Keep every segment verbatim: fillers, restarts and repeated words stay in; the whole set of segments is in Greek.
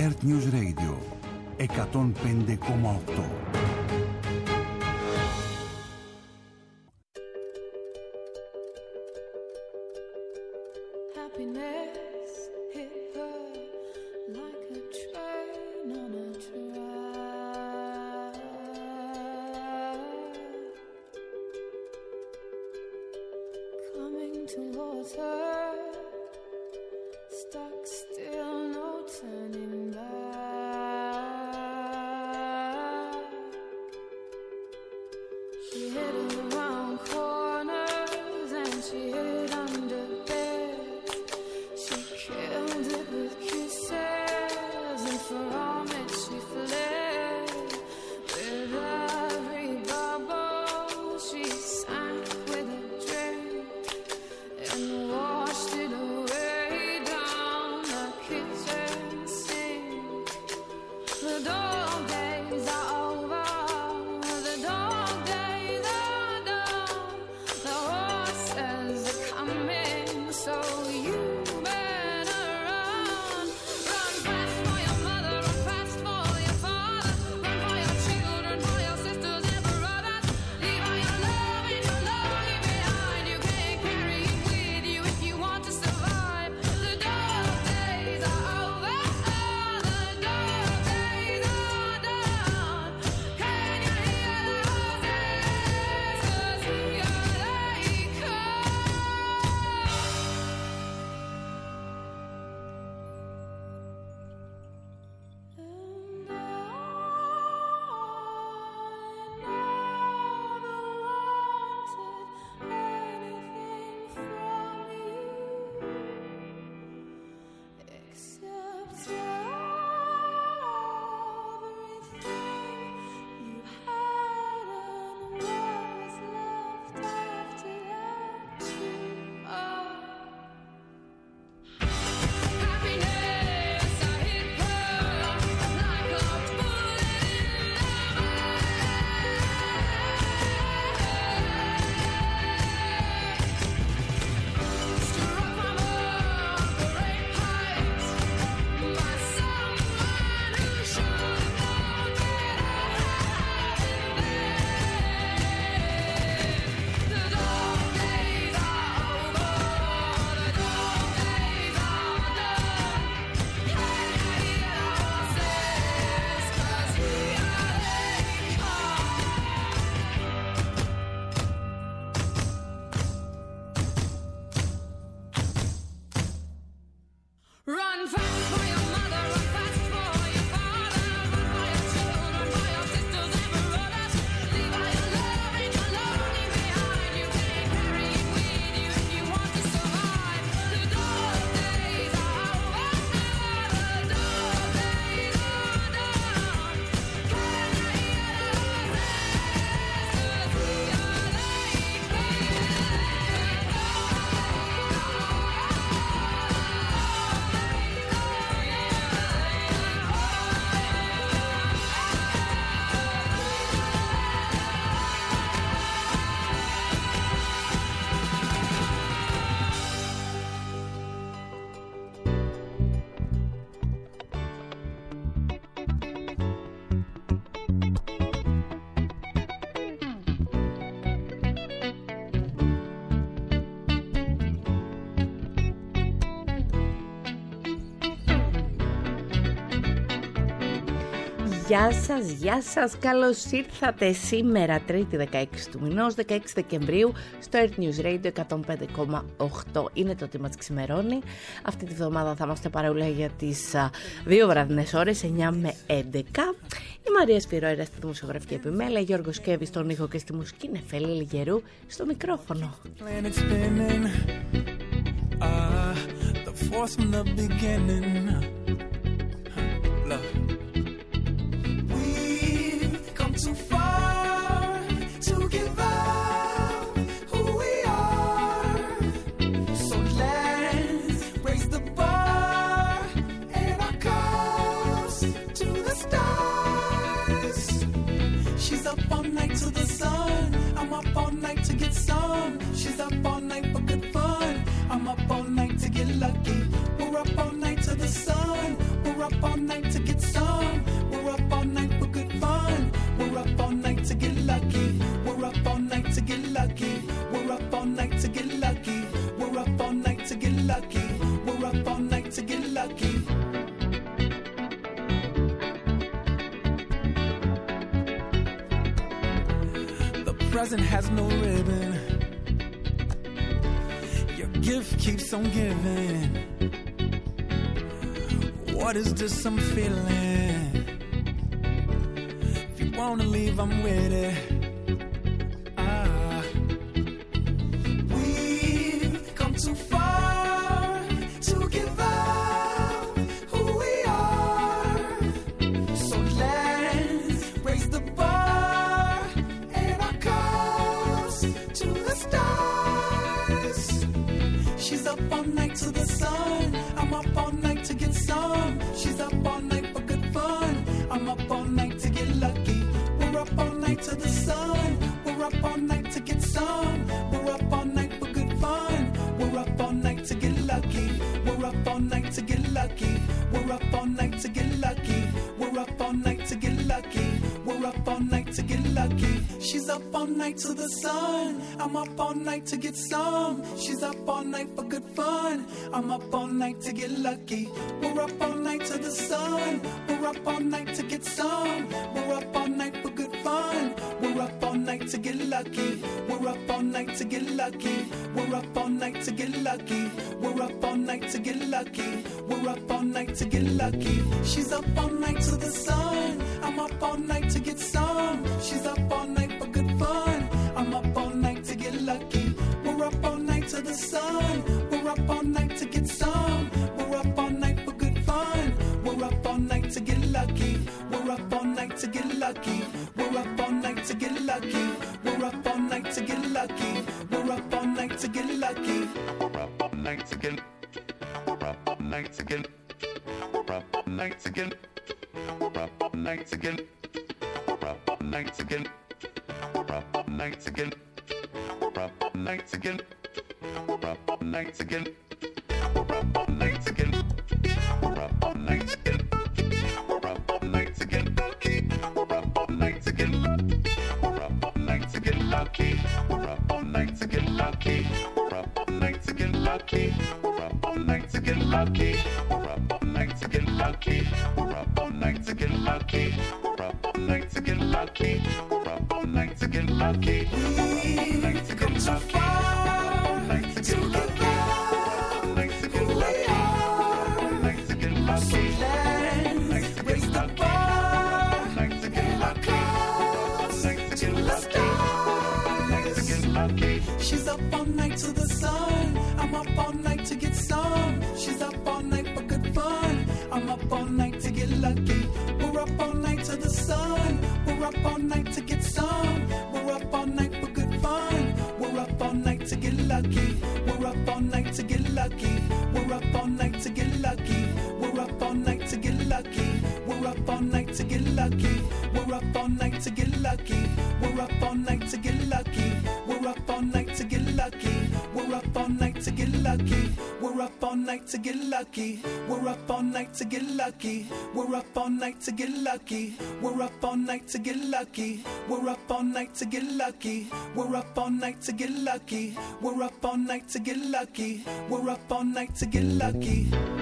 Earth News Radio εκατόν πέντε κόμμα οκτώ. Γεια σας, γεια σας, καλώς ήρθατε σήμερα Τρίτη δεκαέξι του μηνός, δεκαέξι Δεκεμβρίου, στο Earth News Radio εκατόν πέντε κόμμα οκτώ. Είναι το τι μας ξημερώνει. Αυτή τη βδομάδα θα είμαστε παρεούλα για τις α, δύο βραδινές ώρες, εννιά με έντεκα. Η Μαρία Σπυρόιρα στη δημοσιογραφική επιμέλεια, Γιώργος Κέβης στον ήχο και στη μουσική, Νεφέλη Λιγερού στο μικρόφωνο. Too far to give up who we are, so let's raise the bar and our cups to the stars. She's up all night to the sun, I'm up all night to get some. She's up all night for good fun, I'm up all night to get lucky. We're up all night to the sun, we're up all night to present has no ribbon. Your gift keeps on giving. What is this I'm feeling? If you wanna leave, I'm with it. Ah. We've come too far to give up who we are. So let's raise the bar and our cups to the stars. She's up all night to the sun. I'm up all night to get some. She's up all night for good fun. I'm up all night to get lucky. We're up all night to the sun. We're up all night to get some. We're up all night for good fun. We're up all night to get lucky. We're up all night to get lucky. We're up all night to get lucky. We're up all night to get lucky. We're up all night to get lucky. She's up all night to the sun. I'm up all night to get some. She's up all night for good fun. I'm up all night to get lucky. We're up all night to the sun. We're up all night to get some. We're up all night for good fun. We're up all night to get lucky. We're up all night to get lucky. We're up all night to get lucky. We're up all night to get lucky. We're up all night to get lucky. She's up all night to the sun. I'm up all night to get some. She's up all night for good fun. I'm up all night to get lucky. We're up all night to the sun. We're up all night to get some. We're up all night for good fun. We're up all night to get lucky. We're up all night to get lucky. We're up all night to get lucky. We're up all night to get lucky. We're up all night to get lucky. We're up all night to get. We're up all night to get. We're up all night to get. We're up all night to get. We're up all night to get. We're up all night to get. We're up all night to get. We're up all night to get. We're up all night to get. We're up all night to get. We're up all night to get lucky. We're up all night to get. We're up all night to get lucky. We're up all night to get lucky. We're up all night to get lucky. We're up all night to get lucky. We're up all night to get lucky. We're up all night to get lucky. We're up all night to get lucky. We're up all night to get lucky. We've come too far to give up who we are. So let's raise the bar and our cups to the stars. She's up all night to the sun. I'm up all night to get some. She's up all night for good fun. I'm up all night to get lucky. We're up all night to the sun. We're up all night to get some. We're up all night for good fun. We're up all night to get lucky. We're up all night to get lucky. We're up all night to get lucky. We're up all night to get lucky. We're up all night to get lucky. We're up all night to get lucky. We're up all night to get lucky. We're up all night to get lucky. We're up all night to get lucky. We're up all night to get lucky. We're up all night to get lucky. We're up all night to get lucky. We're up all night to get lucky. We're up all night to get lucky. We're up all night to get lucky. We're up all night to get lucky. We're up all night to get lucky.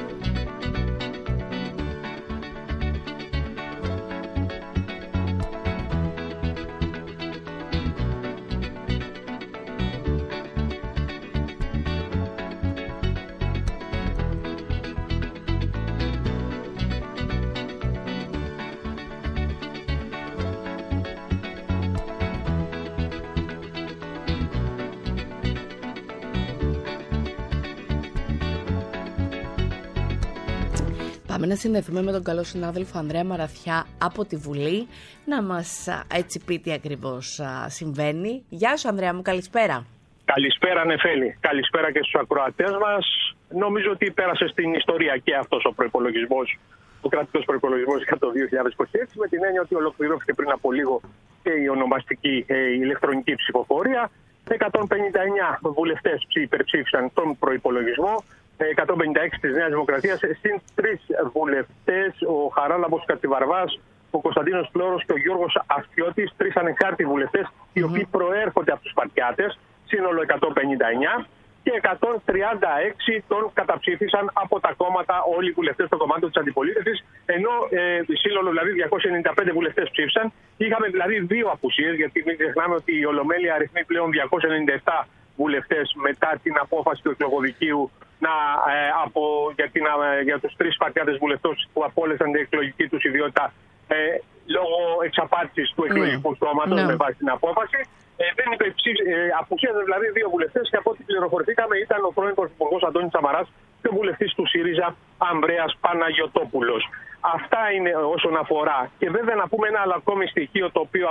Πάμε να συνδεθούμε με τον καλό συνάδελφο Ανδρέα Μαραθιά από τη Βουλή να μας έτσι πει τι ακριβώς συμβαίνει. Γεια σου Ανδρέα μου, καλησπέρα. Καλησπέρα Νεφέλη, καλησπέρα και στους ακροατές μας. Νομίζω ότι πέρασε στην ιστορία και αυτός ο προϋπολογισμός, ο κρατικός προϋπολογισμός για το δύο χιλιάδες είκοσι έξι, με την έννοια ότι ολοκληρώθηκε πριν από λίγο και η ονομαστική ε, η ηλεκτρονική ψηφοφορία. εκατόν πενήντα εννέα βουλευτές υπερψήφισαν τον προϋπολογισμό, εκατόν πενήντα έξι της Νέας Δημοκρατίας, συν τρεις βουλευτές, ο Χαράλαμπος Κατσιβαρβάς, ο Κωνσταντίνος Φλόρος και ο Γιώργος Αστιώτης, τρεις ανεξάρτητοι βουλευτές, οι οποίοι προέρχονται από τους Σπαρτιάτες, σύνολο εκατόν πενήντα εννέα. και εκατόν τριάντα έξι τον καταψήφισαν από τα κόμματα, όλοι οι βουλευτές των κομμάτων της αντιπολίτευσης, ενώ ε, σύνολο δηλαδή διακόσιοι ενενήντα πέντε βουλευτές ψήφισαν. Είχαμε δηλαδή δύο απουσίες, γιατί μην ξεχνάμε ότι η Ολομέλεια αριθμεί πλέον διακόσιοι ενενήντα επτά βουλευτές μετά την απόφαση του εκλογοδικείου να, ε, από, για, την, ε, για τους τρεις σπαρτιάτες βουλευτές που απόλυσαν την εκλογική τους ιδιότητα ε, λόγω εξαπάτησης του εκλογικού mm. σώματος mm. με βάση την απόφαση. Ε, δεν είπε ε, απουσίαζαν δηλαδή δύο βουλευτές και από ό,τι πληροφορηθήκαμε ήταν ο πρώην Πρωθυπουργός Αντώνης Σαμαράς και ο βουλευτής του ΣΥΡΙΖΑ Ανδρέας Παναγιωτόπουλος. Αυτά είναι όσον αφορά. Και βέβαια να πούμε ένα άλλο ακόμη στοιχείο το οποίο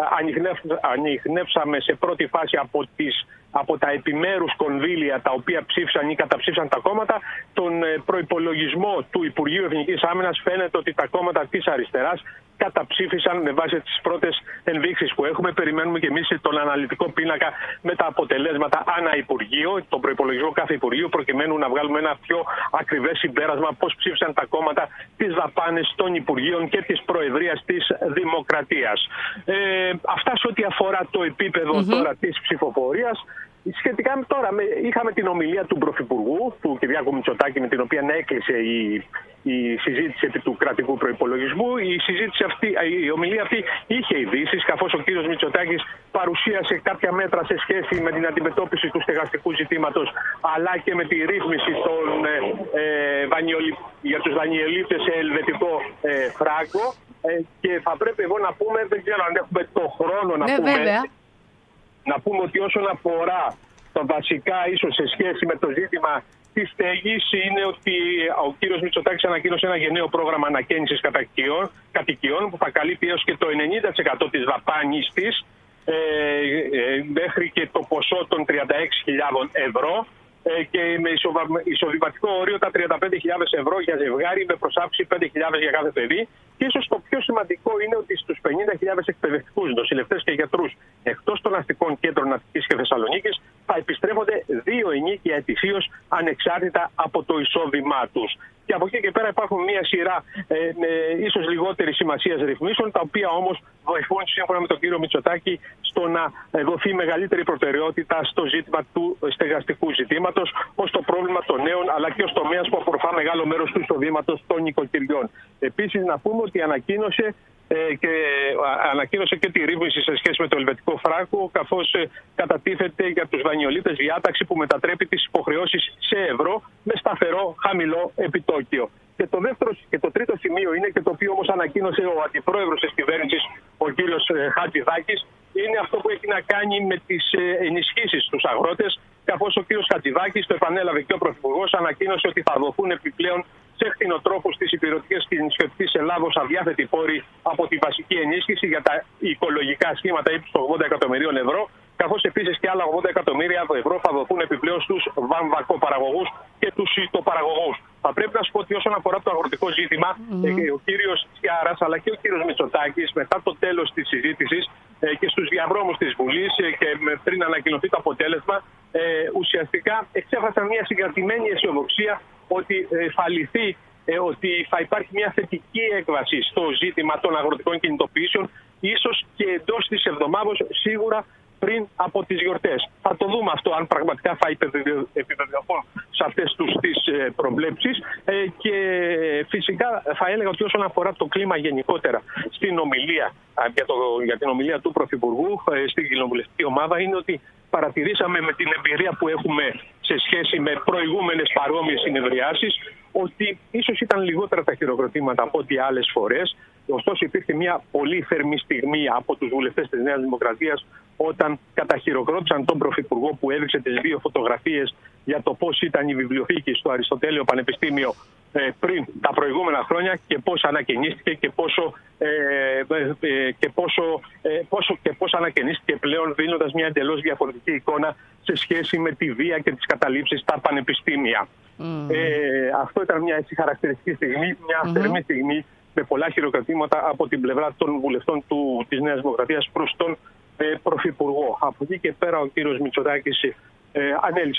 ανιχνεύσαμε σε πρώτη φάση από, τις, από τα επιμέρους κονδύλια τα οποία ψήφισαν ή καταψήφισαν τα κόμματα. Τον προϋπολογισμό του Υπουργείου Εθνικής Άμυνας φαίνεται ότι τα κόμματα της αριστεράς καταψήφισαν με βάση τις πρώτες ενδείξεις που έχουμε. Περιμένουμε και εμείς τον αναλυτικό πίνακα με τα αποτελέσματα ανά Υπουργείο, τον προϋπολογισμό κάθε Υπουργείου, προκειμένου να βγάλουμε ένα πιο ακριβές συμπέρασμα πώς ψήφισαν τα κόμματα τις δαπάνες των Υπουργείων και της Προεδρίας της Δημοκρατίας. Ε, αυτά σε ό,τι αφορά το επίπεδο mm-hmm. τώρα της ψηφοφορίας. Σχετικά με τώρα, με, είχαμε την ομιλία του Πρωθυπουργού, του Κυριάκου Μητσοτάκη, με την οποία έκλεισε η, η συζήτηση επί του κρατικού προϋπολογισμού. Η, συζήτηση αυτή, η ομιλία αυτή είχε ειδήσεις, καθώς ο κύριος Μητσοτάκης παρουσίασε κάποια μέτρα σε σχέση με την αντιμετώπιση του στεγαστικού ζητήματος, αλλά και με τη ρύθμιση των, ε, βανιολι, για τους δανειολήπτες σε ελβετικό ε, φράγκο. Ε, και θα πρέπει εγώ να πούμε, δεν ξέρω αν έχουμε το χρόνο να ναι, πούμε... Βέβαια. Να πούμε ότι όσον αφορά τα βασικά ίσως σε σχέση με το ζήτημα της στέγης είναι ότι ο κύριος Μητσοτάκης ανακοίνωσε ένα γενναίο πρόγραμμα ανακαίνησης κατοικιών που θα καλύπτει έως και το ενενήντα τοις εκατό της δαπάνης της ε, ε, μέχρι και το ποσό των τριάντα έξι χιλιάδες ευρώ ε, και με εισοδηματικό όριο τα τριάντα πέντε χιλιάδες ευρώ για ζευγάρι με προσάψη πέντε χιλιάδες για κάθε παιδί. Και ίσως το πιο σημαντικό είναι ότι στους πενήντα χιλιάδες εκπαιδευτικούς, νοσηλευτές και γιατρούς εκτός των αστικών κέντρων Αττικής και Θεσσαλονίκης θα επιστρέφονται δύο ενίκια ετησίως ανεξάρτητα από το εισόδημά τους. Και από εκεί και πέρα υπάρχουν μια σειρά ε, ε, ίσως λιγότερη σημασία ρυθμίσεων, τα οποία όμως βοηθούν σύμφωνα με τον κύριο Μητσοτάκη στο να δοθεί μεγαλύτερη προτεραιότητα στο ζήτημα του στεγαστικού ζητήματος, ως το πρόβλημα των νέων αλλά και ως τομέας που αφορά μεγάλο μέρος του εισοδήματος των νοικοκυριών. Επίσης, να πούμε ότι ανακοίνωσε, ε, και, α, ανακοίνωσε και τη ρύθμιση σε σχέση με το ελβετικό φράγκο, καθώς ε, κατατίθεται για τους δανειολήπτες διάταξη που μετατρέπει τις υποχρεώσεις σε ευρώ με σταθερό χαμηλό επιτόκιο. Και το δεύτερο και το τρίτο σημείο είναι, και το οποίο όμως ανακοίνωσε ο αντιπρόεδρος της κυβέρνησης, ο κύριος Χατζηδάκης, είναι αυτό που έχει να κάνει με τις ενισχύσεις στους αγρότες, καθώς ο κύριος Χατζηδάκης, το επανέλαβε και ο Πρωθυπουργός, ανακοίνωσε ότι θα δοθούν επιπλέον σε κτηνοτρόφους της υπηρετικής και νησιωτικής Ελλάδος αδιάθετη πόρη από τη βασική ενίσχυση για τα οικολογικά σχήματα ύψους των ογδόντα εκατομμυρίων ευρώ, καθώς επίσης και άλλα ογδόντα εκατομμύρια ευρώ θα δοθούν επιπλέον στους βαμβακοπαραγωγούς και τους σιτοπαραγωγούς. Θα πρέπει να σου πω ότι όσον αφορά το αγροτικό ζήτημα, mm. ο κύριος Τσιάρας αλλά και ο κύριος Μητσοτάκης, μετά το τέλος της συζήτησης ε, και στους διαδρόμους της Βουλής ε, και πριν ανακοινωθεί το αποτέλεσμα, ε, ουσιαστικά εξέφρασαν μια συγκρατημένη αισιοδοξία ότι ε, θα λυθεί, ε, ότι θα υπάρχει μια θετική έκβαση στο ζήτημα των αγροτικών κινητοποιήσεων, ίσως και εντός της εβδομάδος, σίγουρα πριν από τις γιορτές. Θα το δούμε αυτό, αν πραγματικά θα επιβεβαιωθούν σε αυτές τους τις προβλέψεις. Και φυσικά θα έλεγα ότι όσον αφορά το κλίμα γενικότερα στην ομιλία, για, το, για την ομιλία του Πρωθυπουργού στην κοινοβουλευτική ομάδα, είναι ότι παρατηρήσαμε με την εμπειρία που έχουμε σε σχέση με προηγούμενες παρόμοιες συνεδριάσεις ότι ίσως ήταν λιγότερα τα χειροκροτήματα από ό,τι άλλες φορές. Ωστόσο υπήρχε μια πολύ θερμή στιγμή από τους βουλευτές της Νέας Δημοκρατίας όταν καταχειροκρότησαν τον Πρωθυπουργό που έδειξε τις δύο φωτογραφίες για το πώς ήταν η βιβλιοθήκη στο Αριστοτέλειο Πανεπιστήμιο ε, πριν τα προηγούμενα χρόνια και πώς ανακαινίστηκε και πόσο, ε, ε, και πόσο, ε, πόσο και πώς ανακαινίστηκε πλέον, δίνοντας μια εντελώς διαφορετική εικόνα σε σχέση με τη βία και τις καταλήψεις στα πανεπιστήμια. Mm. Ε, αυτό ήταν μια έτσι χαρακτηριστική στιγμή, μια mm-hmm. θερμή στιγμή με πολλά χειροκροτήματα από την πλευρά των βουλευτών του, της Νέας Δημοκρατίας προς τον ε, Πρωθυπουργό. Από εκεί και πέρα ο κύριος Μητσοτάκης ε, ανέλησε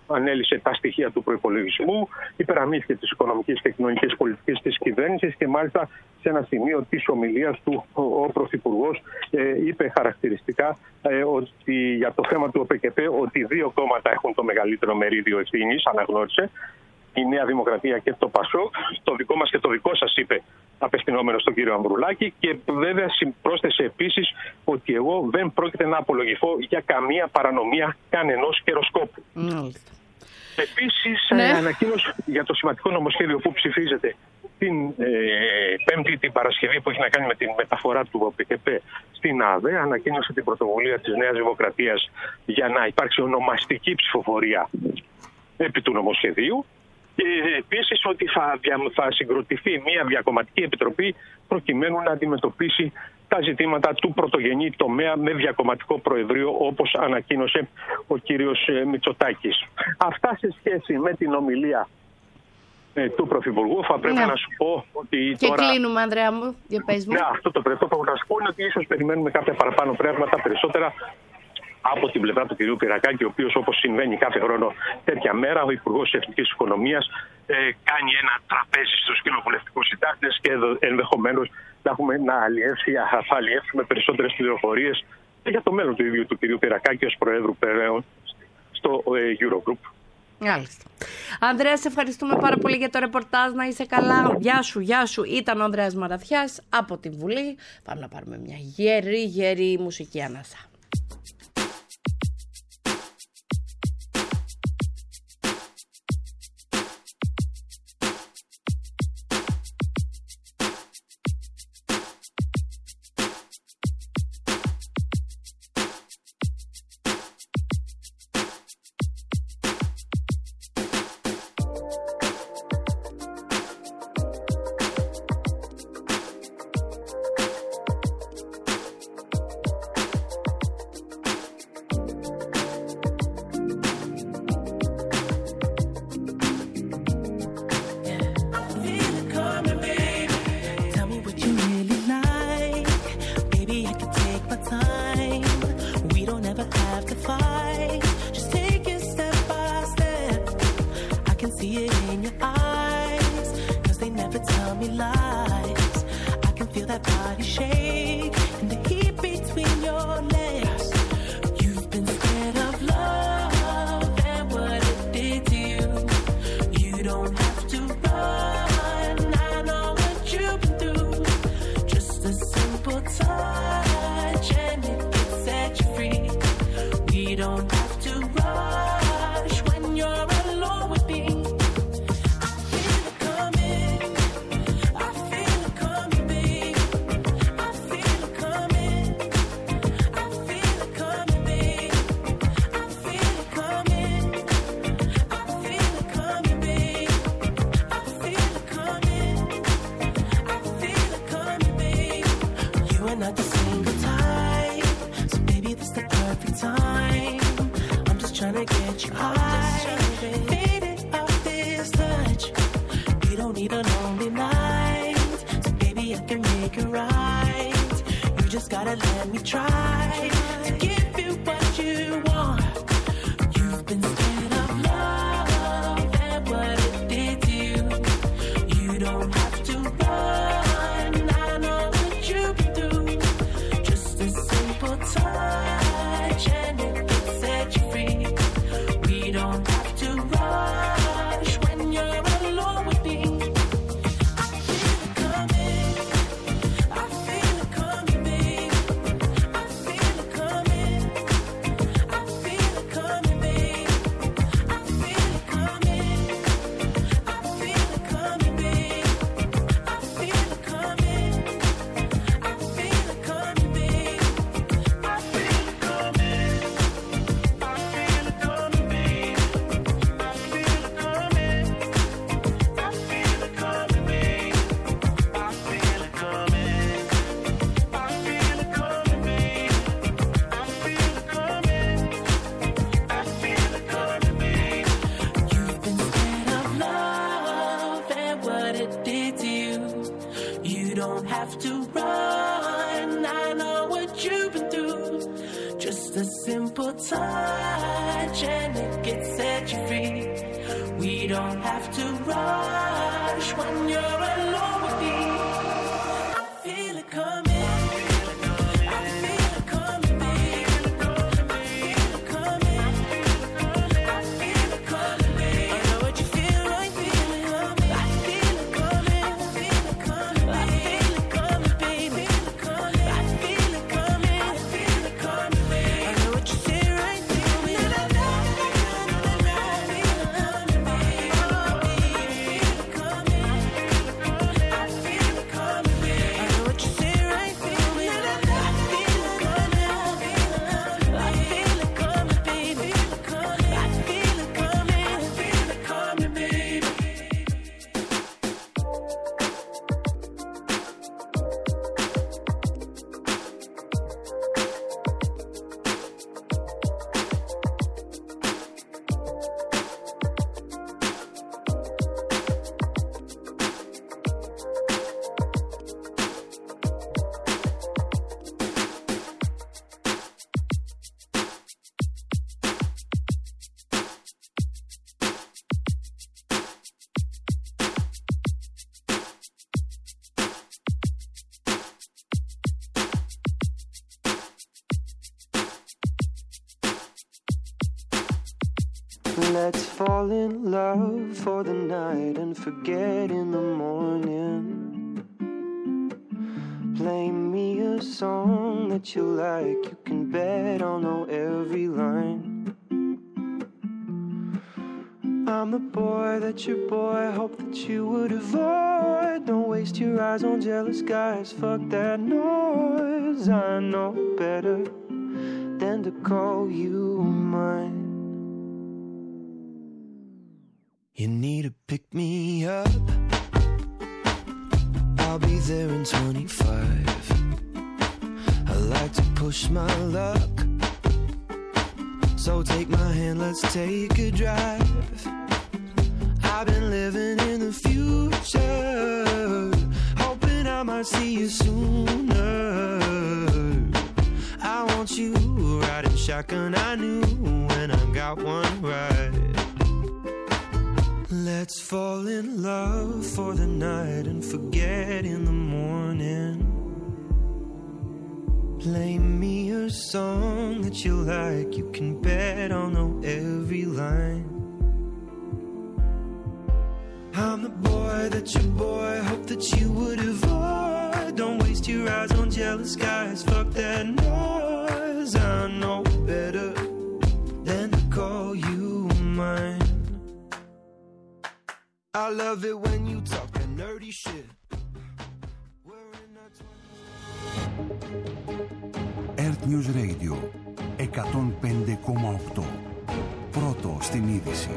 ανέλησε τα στοιχεία του προϋπολογισμού, υπεραμείθηκε τις οικονομικές και κοινωνικές πολιτικές της κυβέρνησης και μάλιστα σε ένα σημείο της ομιλίας του ο Πρωθυπουργός ε, είπε χαρακτηριστικά ε, ότι για το θέμα του ΟΠΕΚΕΠΕ ότι δύο κόμματα έχουν το μεγαλύτερο μερίδιο ευθύνης, αναγνώρισε, η Νέα Δημοκρατία και το ΠΑΣΟΚ, το δικό μας και το δικό σας, είπε, απευθυνόμενο στον κύριο Ανδρουλάκη, και βέβαια πρόσθεσε επίσης ότι εγώ δεν πρόκειται να απολογηθώ για καμία παρανομία κανενός καιροσκόπου. Mm. Επίσης, ναι. ανακοίνωσε για το σημαντικό νομοσχέδιο που ψηφίζεται την ε, Πέμπτη, την Παρασκευή, που έχει να κάνει με την μεταφορά του ΟΠΕΚΕΠΕ στην ΑΔΕ, ανακοίνωσε την πρωτοβουλία της Νέας Δημοκρατίας για να υπάρξει ονομαστική ψηφοφορία επί του νομοσχεδίου. Και επίσης ότι θα, θα συγκροτηθεί μια διακομματική επιτροπή προκειμένου να αντιμετωπίσει τα ζητήματα του πρωτογενή τομέα με διακομματικό προεδρείο, όπως ανακοίνωσε ο κύριος Μητσοτάκης. Αυτά σε σχέση με την ομιλία ε, του Πρωθυπουργού. Θα πρέπει ναι. να σου πω ότι και τώρα... Και κλείνουμε, Ανδρέα μου, για πες μου. Ναι, αυτό το πρέπει να σου πω είναι ότι ίσως περιμένουμε κάποια παραπάνω πράγματα, περισσότερα από την πλευρά του κ. Πυρακάκη, ο οποίος, όπως συμβαίνει κάθε χρόνο τέτοια μέρα, ο Υπουργός Εθνικής Οικονομίας ε, κάνει ένα τραπέζι στους κοινοβουλευτικούς συντάκτες και ενδεχομένως να, έχουμε, να αλλιεύσει, θα αλλιεύσουμε περισσότερες πληροφορίες για το μέλλον του ίδιου του κ. Πυρακάκη ως Προέδρου Περαίων στο ε, Eurogroup. Μάλιστα. Ανδρέα, σε ευχαριστούμε πάρα πολύ για το ρεπορτάζ. Να είσαι καλά. Γεια σου, γεια σου. Ήταν ο Ανδρέας Μαραθιάς από τη Βουλή. Πάμε να πάρουμε μια γερή, γερή μουσική ανάσα. a simple touch and it gets set you free. We don't have to rush when you're alone with me. I feel it coming. Let's fall in love for the night and forget in the morning. Play me a song that you like, you can bet I'll know every line. I'm the boy that your boy hoped that you would avoid. Don't waste your eyes on jealous guys, fuck that noise. I know better than to call you mine. You need to pick me up, I'll be there in twenty-five. I like to push my luck, so take my hand, let's take a drive. I've been living in the future, hoping I might see you sooner. I want you riding shotgun, I knew when I got one right. Let's fall in love for the night and forget in the morning. Play me a song that you like, you can bet I'll know every line. I'm the boy that your boy hoped that you would avoid. Don't waste your eyes on jealous guys, fuck that noise. I know better than to call you mine. I love it when you talk that nerdy shit. Earth News Radio εκατόν πέντε κόμμα οκτώ. Πρώτο στην είδηση.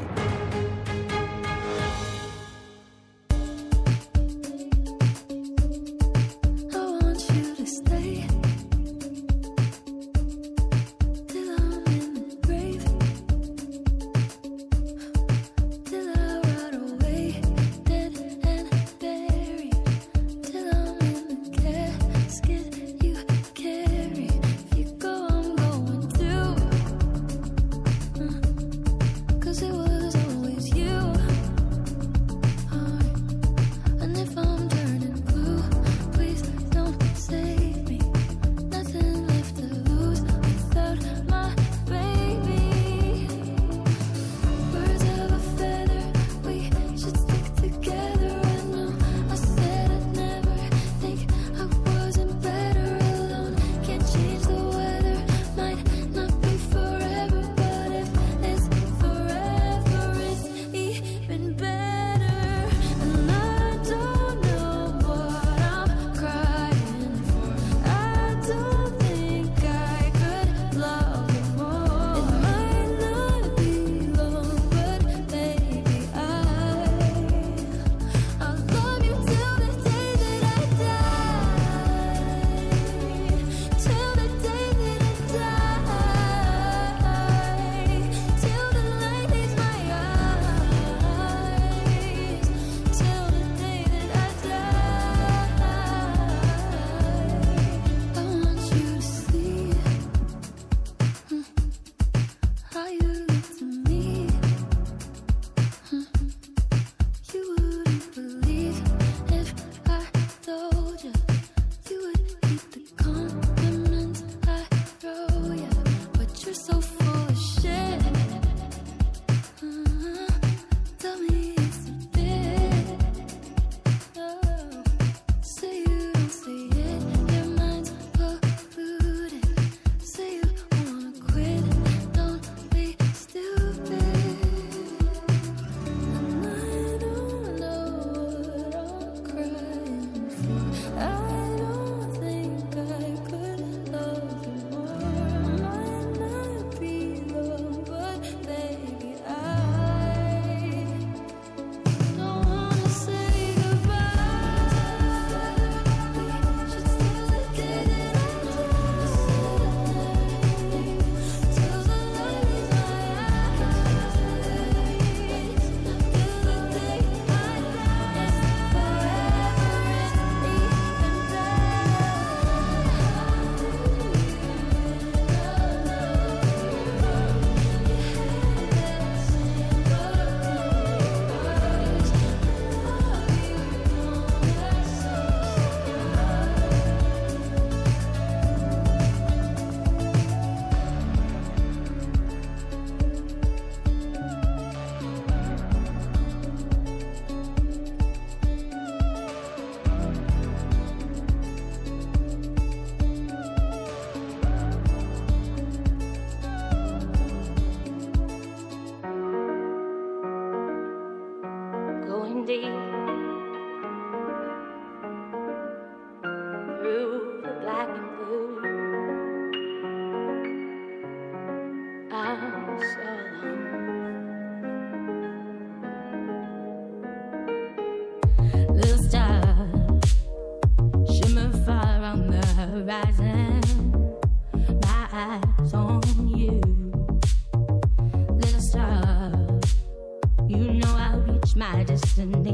Cause it was a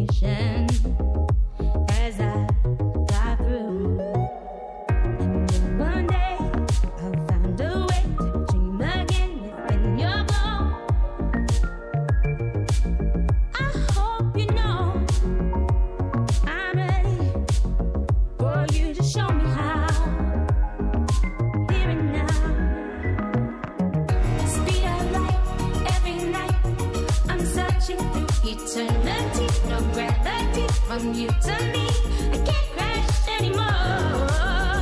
mission as I got through. And one day I'll find a way to dream again within your glow. I hope you know I'm ready for you to show me how. Here and now, speed of light every night. I'm searching through eternity, no gravity from you to me. I can't crash anymore.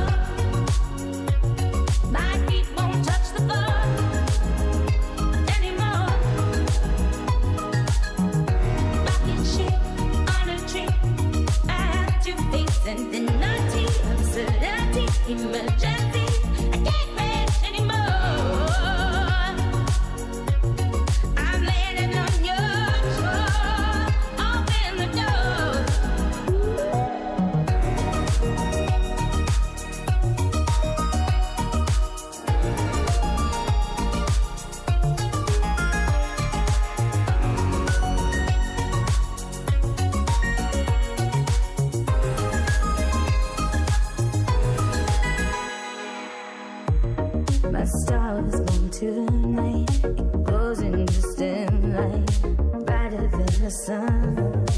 My feet won't touch the floor anymore. Rocket ship on a tree. I have to face infinity, absurdity, emergency. I can't crash anymore. I'm landing on your shore. Open the door. My star was born tonight. It glows in distant light, brighter than the sun.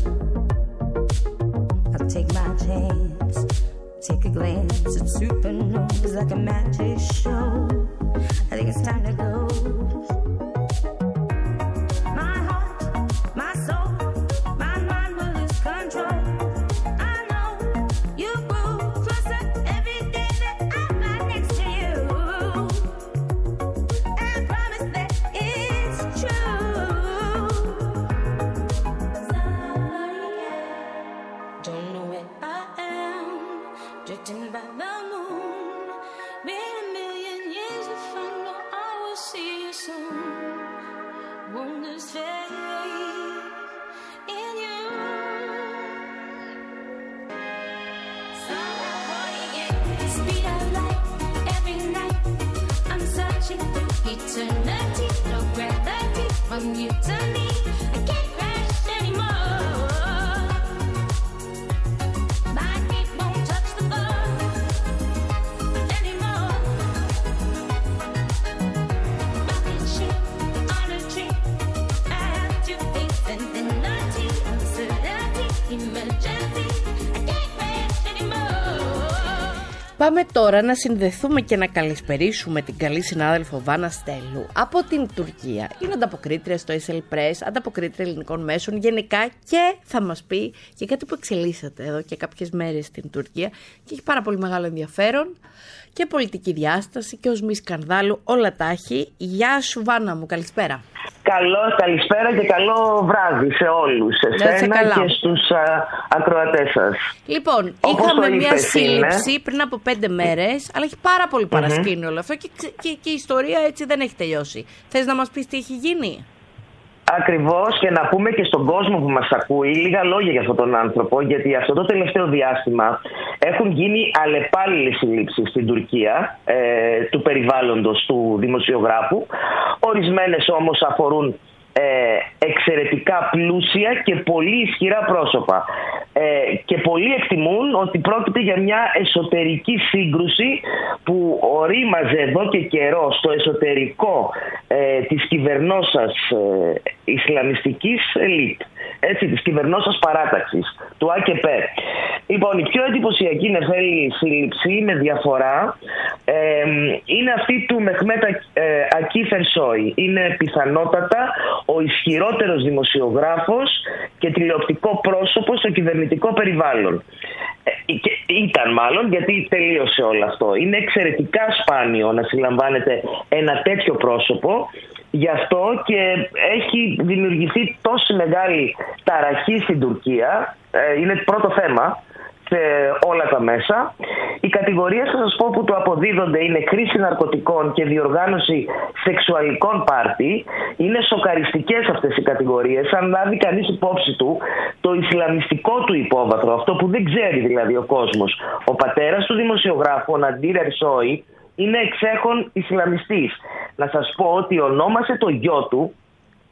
I'll take my chance, take a glance at supernovas like a magic show. I think it's time to go. My heart, my soul, my mind will lose control. I know you grow closer every day that I'm right next to you. I promise that it's true. 'Cause I don't know where I am, drifting by the moon. Been a million years if I know I will see you soon. Wonders fade in you. Somehow forget the speed of light every night. I'm searching through eternity, no gravity from you to me. I can't crash anymore. My feet won't touch the floor anymore. Rocket ship on a tree. I have to face infinity, absurdity, emergency. I can't crash anymore. Πάμε τώρα να συνδεθούμε και να καλησπερίσουμε την καλή συνάδελφο Βάνα Στέλου από την Τουρκία. Είναι ανταποκρίτρια στο ες ελ Press, ανταποκρίτρια ελληνικών μέσων γενικά και θα μας πει για κάτι που εξελίσσεται εδώ και κάποιες μέρες στην Τουρκία και έχει πάρα πολύ μεγάλο ενδιαφέρον και πολιτική διάσταση και οσμή σκανδάλου, όλα τα έχει. Γεια σου Βάνα μου, καλησπέρα. Καλό, καλησπέρα και καλό βράδυ σε όλους, σε εσένα και στους α, ακροατές σας. Λοιπόν, Όπως είχαμε το μια είπες, σύλληψη είναι. πριν από πέντε μέρες, αλλά έχει πάρα πολύ παρασκήνιο όλο αυτό και, και, και η ιστορία έτσι δεν έχει τελειώσει. Θες να μας πεις τι έχει γίνει? Ακριβώς, και να πούμε και στον κόσμο που μας ακούει λίγα λόγια για αυτόν τον άνθρωπο, γιατί αυτό το τελευταίο διάστημα έχουν γίνει αλλεπάλληλες συλλήψεις στην Τουρκία ε, του περιβάλλοντος του δημοσιογράφου. Ορισμένες όμως αφορούν ε, εξαιρετικά πλούσια και πολύ ισχυρά πρόσωπα. Ε, και πολλοί εκτιμούν ότι πρόκειται για μια εσωτερική σύγκρουση που ορίμαζε εδώ και καιρό στο εσωτερικό ε, της κυβερνώσας ε, Ισλαμιστικής ελίτ, έτσι, της κυβερνώσας παράταξης, του Α Κ Π. Λοιπόν, η πιο εντυπωσιακή νεφέλη σύλληψη με διαφορά ε, είναι αυτή του Μεχμέτ ε, Ακίφ Ερσόη. Είναι πιθανότατα ο ισχυρότερος δημοσιογράφος και τηλεοπτικό πρόσωπο στο κυβερνητικό περιβάλλον. Ε, και ήταν μάλλον, γιατί τελείωσε όλο αυτό. Είναι εξαιρετικά σπάνιο να συλλαμβάνεται ένα τέτοιο πρόσωπο. Γι' αυτό και έχει δημιουργηθεί τόση μεγάλη ταραχή στην Τουρκία. Ε, είναι πρώτο θέμα σε όλα τα μέσα. Οι κατηγορίες, θα σας πω, που του αποδίδονται είναι χρήση ναρκωτικών και διοργάνωση σεξουαλικών πάρτι. Είναι σοκαριστικές αυτές οι κατηγορίες, αν λάβει κανείς υπόψη του το ισλαμιστικό του υπόβαθρο, αυτό που δεν ξέρει δηλαδή ο κόσμος. Ο πατέρας του δημοσιογράφου, ο Ναντίρ Ερσόη, είναι εξέχων Ισλαμιστής. Να σας πω ότι ονόμασε το γιο του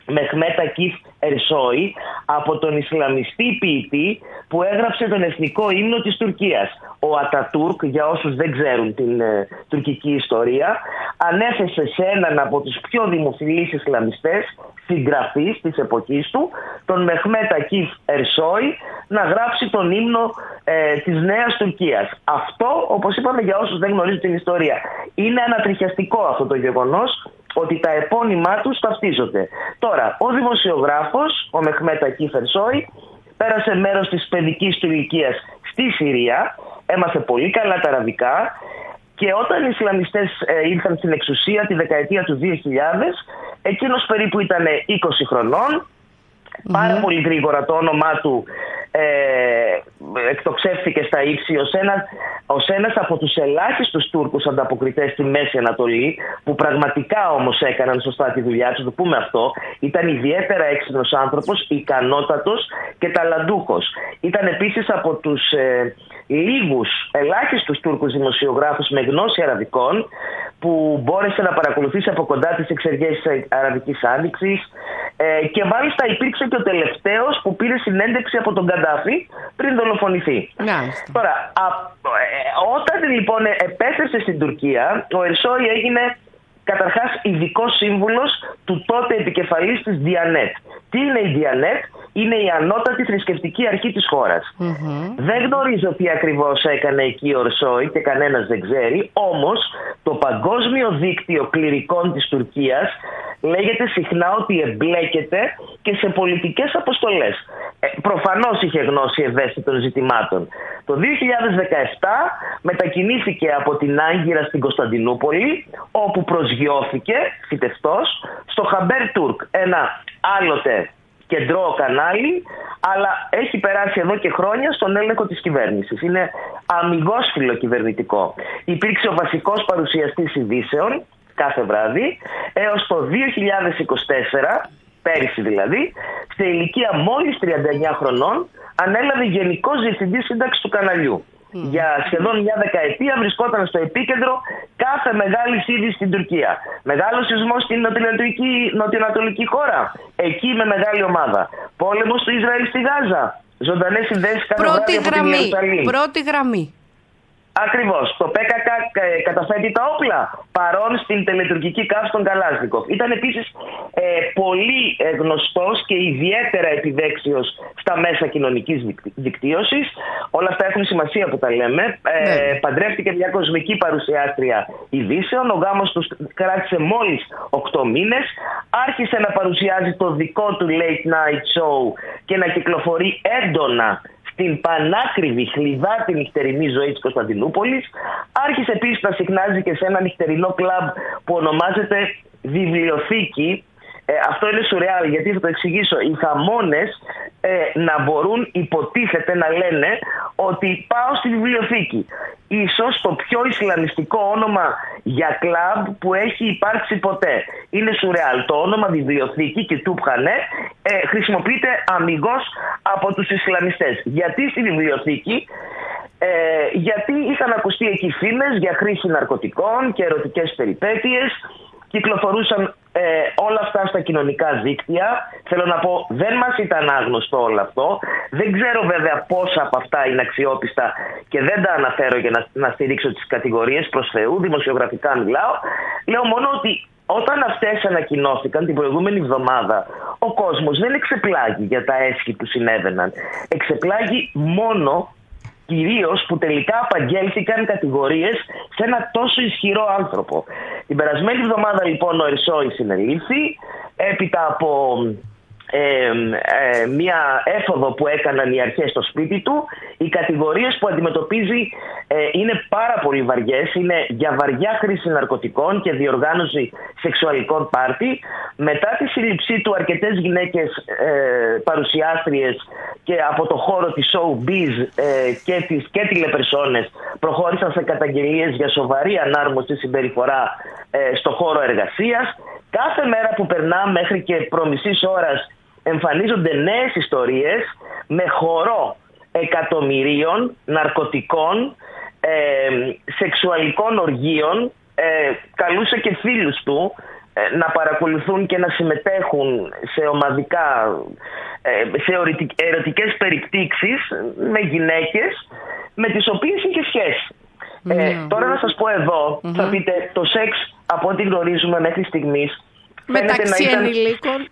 Μεχμέτ Ακίφ Ερσόη, από τον Ισλαμιστή ποιητή που έγραψε τον εθνικό ύμνο της Τουρκίας. Ο Ατατούρκ, για όσους δεν ξέρουν την ε, τουρκική ιστορία, ανέθεσε σε έναν από τους πιο δημοφιλείς Ισλαμιστές συγγραφείς της εποχής του, τον Μεχμέτ Ακίφ Ερσόη, να γράψει τον ύμνο ε, της Νέας Τουρκίας. Αυτό, όπως είπαμε, για όσους δεν γνωρίζουν την ιστορία, είναι ανατριχιαστικό αυτό το γεγονός, ότι τα επώνυμά τους ταυτίζονται. Τώρα, ο δημοσιογράφος, ο Μεχμέτ Ακίφ Ερσόη, πέρασε μέρος της παιδικής του ηλικίας στη Συρία, έμαθε πολύ καλά τα αραβικά και όταν οι Ισλαμιστές ε, ήρθαν στην εξουσία τη δεκαετία του δύο χιλιάδες, εκείνος περίπου ήταν είκοσι χρονών, mm-hmm. πάρα πολύ γρήγορα το όνομά του ε, εκτοξεύθηκε στα ύψη ως, ένα, ως ένας από τους ελάχιστους Τούρκους ανταποκριτές στη Μέση Ανατολή, που πραγματικά όμως έκαναν σωστά τη δουλειά τους, το πούμε αυτό. Ήταν ιδιαίτερα έξυπνος άνθρωπος, ικανότατος και ταλαντούχος. Ήταν επίσης από τους ε, λίγους ελάχιστους Τούρκους δημοσιογράφους με γνώση αραβικών, που μπόρεσε να παρακολουθήσει από κοντά τις εξεργέσεις της Αραβικής Άνοιξης ε, και μάλιστα υπήρξε και ο τελευταίος που πήρε συνέντευξη από τον Καντάφη πριν δολοφονηθεί. Μάλιστα. Τώρα, α, ε, όταν λοιπόν επέστρεψε στην Τουρκία, ο Ερσόη έγινε καταρχάς ειδικός σύμβουλος του τότε επικεφαλής της Διανέτ. Τι είναι η Διανέτ? Είναι η ανώτατη θρησκευτική αρχή της χώρας. Mm-hmm. Δεν γνωρίζω τι ακριβώς έκανε εκεί ο Ερσόη και κανένας δεν ξέρει, όμως το Παγκόσμιο Δίκτυο Κληρικών της Τουρκίας λέγεται συχνά ότι εμπλέκεται και σε πολιτικές αποστολές. Ε, προφανώς είχε γνώση ευαίσθητων ζητημάτων. Το δύο χιλιάδες δεκαεπτά μετακινήθηκε από την Άγκυρα στην Κωνσταντινούπολη, όπου προσγειώθηκε φυτευτός στο Χαμπέρ Τούρκ, ένα άλλοτε κεντρό κανάλι, αλλά έχει περάσει εδώ και χρόνια στον έλεγχο της κυβέρνησης. Είναι αμιγώς φιλοκυβερνητικό. Υπήρξε ο βασικός παρουσιαστής ειδήσεων κάθε βράδυ έως το δύο χιλιάδες είκοσι τέσσερα, πέρυσι δηλαδή, σε ηλικία μόλις τριάντα εννιά χρονών, ανέλαβε γενικός διευθυντής σύνταξης του καναλιού. Mm. Για σχεδόν μια δεκαετία βρισκόταν στο επίκεντρο κάθε μεγάλη είδηση στην Τουρκία. Μεγάλο σεισμό στην νοτιοανατολική, νοτιοανατολική χώρα, εκεί με μεγάλη ομάδα. Πόλεμος του Ισραήλ στη Γάζα. Ζωντανές συνδέσεις κάθε βράδυ από την Ιερουσαλήμ. Πρώτη γραμμή. Ακριβώς. Το ΠΚΚ ε, καταθέτει τα όπλα, παρόν στην τελετουρκική καύση των Καλάζνικοφ. Ήταν επίσης ε, πολύ ε, γνωστός και ιδιαίτερα επιδέξιος στα μέσα κοινωνικής δικτύωσης. Όλα αυτά έχουν σημασία που τα λέμε. Ε, ναι. Παντρεύτηκε μια κοσμική παρουσιάστρια ειδήσεων. Ο γάμος του κράτησε μόλις οκτώ μήνες. Άρχισε να παρουσιάζει το δικό του late night show και να κυκλοφορεί έντονα την πανάκριβη χλιδάτη νυχτερινή ζωή της Κωνσταντινούπολης. Άρχισε επίσης να συχνάζει και σε ένα νυχτερινό κλαμπ που ονομάζεται Βιβλιοθήκη. Ε, αυτό είναι σουρεάλ, γιατί θα το εξηγήσω. Οι χαμώνες ε, να μπορούν, υποτίθεται, να λένε ότι πάω στη βιβλιοθήκη. Ίσως το πιο ισλαμιστικό όνομα για κλαμπ που έχει υπάρξει ποτέ. Είναι σουρεάλ. Το όνομα βιβλιοθήκη και τούπχανε ε, χρησιμοποιείται αμιγώς από τους Ισλαμιστές. Γιατί στη βιβλιοθήκη? Ε, γιατί είχαν ακουστεί εκεί φήμες για χρήση ναρκωτικών και ερωτικές περιπέτειες. Κυκλοφορούσαν ε, όλα αυτά στα κοινωνικά δίκτυα. Θέλω να πω, δεν μας ήταν άγνωστο όλο αυτό. Δεν ξέρω βέβαια πόσα από αυτά είναι αξιόπιστα και δεν τα αναφέρω για να, να στηρίξω τις κατηγορίες, προς Θεού, δημοσιογραφικά μιλάω. Λέω μόνο ότι όταν αυτές ανακοινώθηκαν την προηγούμενη εβδομάδα, ο κόσμος δεν εξεπλάγει για τα έσχη που συνέβαιναν. Εξεπλάγει μόνο κυρίως που τελικά απαγγέλθηκαν κατηγορίες σε ένα τόσο ισχυρό άνθρωπο. Την περασμένη εβδομάδα λοιπόν ο Ερσόη συνελήφθη έπειτα από ε, ε, μια έφοδο που έκαναν οι αρχές στο σπίτι του. Οι κατηγορίες που αντιμετωπίζει ε, είναι πάρα πολύ βαριές. Είναι για βαριά χρήση ναρκωτικών και διοργάνωση σεξουαλικών πάρτι. Μετά τη σύλληψή του, αρκετές γυναίκες ε, παρουσιάστριες και από το χώρο της showbiz ε, και, τις, και τηλεπερσόνες προχώρησαν σε καταγγελίες για σοβαρή ανάρμοστη συμπεριφορά ε, στο χώρο εργασίας. Κάθε μέρα που περνά, μέχρι και προμισής ώρας, εμφανίζονται νέες ιστορίες με χορό εκατομμυρίων ναρκωτικών, ε, σεξουαλικών οργείων. Ε, καλούσε και φίλους του να παρακολουθούν και να συμμετέχουν σε ομαδικά, σε ερωτικές περιπτύξεις με γυναίκες με τις οποίες είχε σχέση. Mm. Ε, τώρα να σας πω εδώ, mm-hmm. θα πείτε, το σεξ από ό,τι γνωρίζουμε μέχρι στιγμής μεταξύ να ήταν... ενηλίκων.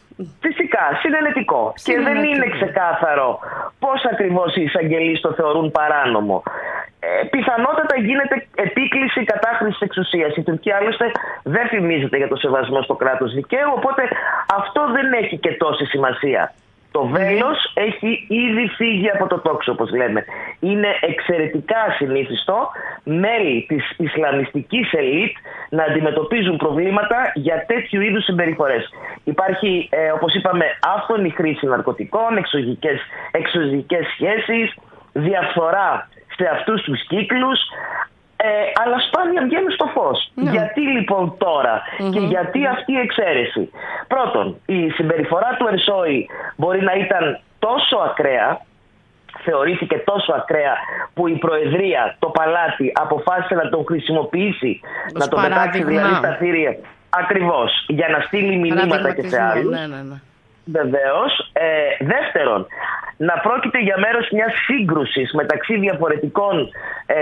Φυσικά, συνενετικό. Και δεν είναι ξεκάθαρο πώς ακριβώς οι εισαγγελείς το θεωρούν παράνομο. Ε, πιθανότατα γίνεται επίκληση κατάχρησης εξουσίας. Η Τουρκία άλλωστε δεν φημίζεται για το σεβασμό στο κράτος δικαίου, οπότε αυτό δεν έχει και τόση σημασία. Το βέλος έχει ήδη φύγει από το τόξο, όπως λέμε. Είναι εξαιρετικά ασυνήθιστο μέλη της ισλαμιστικής ελίτ να αντιμετωπίζουν προβλήματα για τέτοιου είδους συμπεριφορές. Υπάρχει, ε, όπως είπαμε, άφθονη χρήση ναρκωτικών, εξωγικές, εξωγικές σχέσεις, διαφθορά σε αυτούς τους κύκλους, ε, αλλά σπάνια βγαίνουν στο φως. Ναι. Γιατί λοιπόν τώρα mm-hmm. και γιατί αυτή η εξαίρεση? Πρώτον, η συμπεριφορά του Ερσόη μπορεί να ήταν τόσο ακραία, θεωρήθηκε τόσο ακραία, που η Προεδρία, το Παλάτι, αποφάσισε να τον χρησιμοποιήσει, ως να τον πετάξει δηλαδή στα θηρία. Ακριβώς, για να στείλει μηνύματα και σε άλλους. Ναι, ναι, ναι. Βεβαίως. Ε, δεύτερον, να πρόκειται για μέρος μιας σύγκρουσης μεταξύ διαφορετικών ε,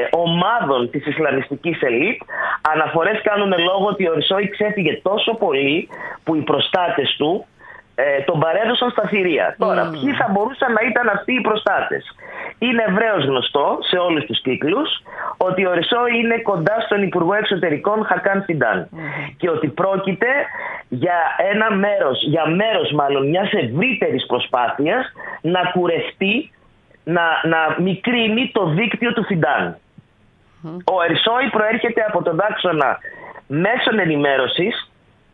ομάδων της ισλαμιστικής ελίτ. Αναφορές κάνουν λόγο ότι ο Ερσόη ξέφυγε τόσο πολύ που οι προστάτες του ε, τον παρέδωσαν στα θηρία. Mm. Τώρα, ποιοι θα μπορούσαν να ήταν αυτοί οι προστάτες? Είναι ευρέως γνωστό σε όλους τους κύκλους ότι ο Ερσόη είναι κοντά στον Υπουργό Εξωτερικών Χακάν Φιντάν mm. και ότι πρόκειται για ένα μέρος, για μέρος μάλλον μιας ευρύτερης προσπάθειας να κουρευτεί, να, να μικρύνει το δίκτυο του Φιντάν. Mm. Ο Ερσόη προέρχεται από τον άξονα μέσων ενημέρωσης,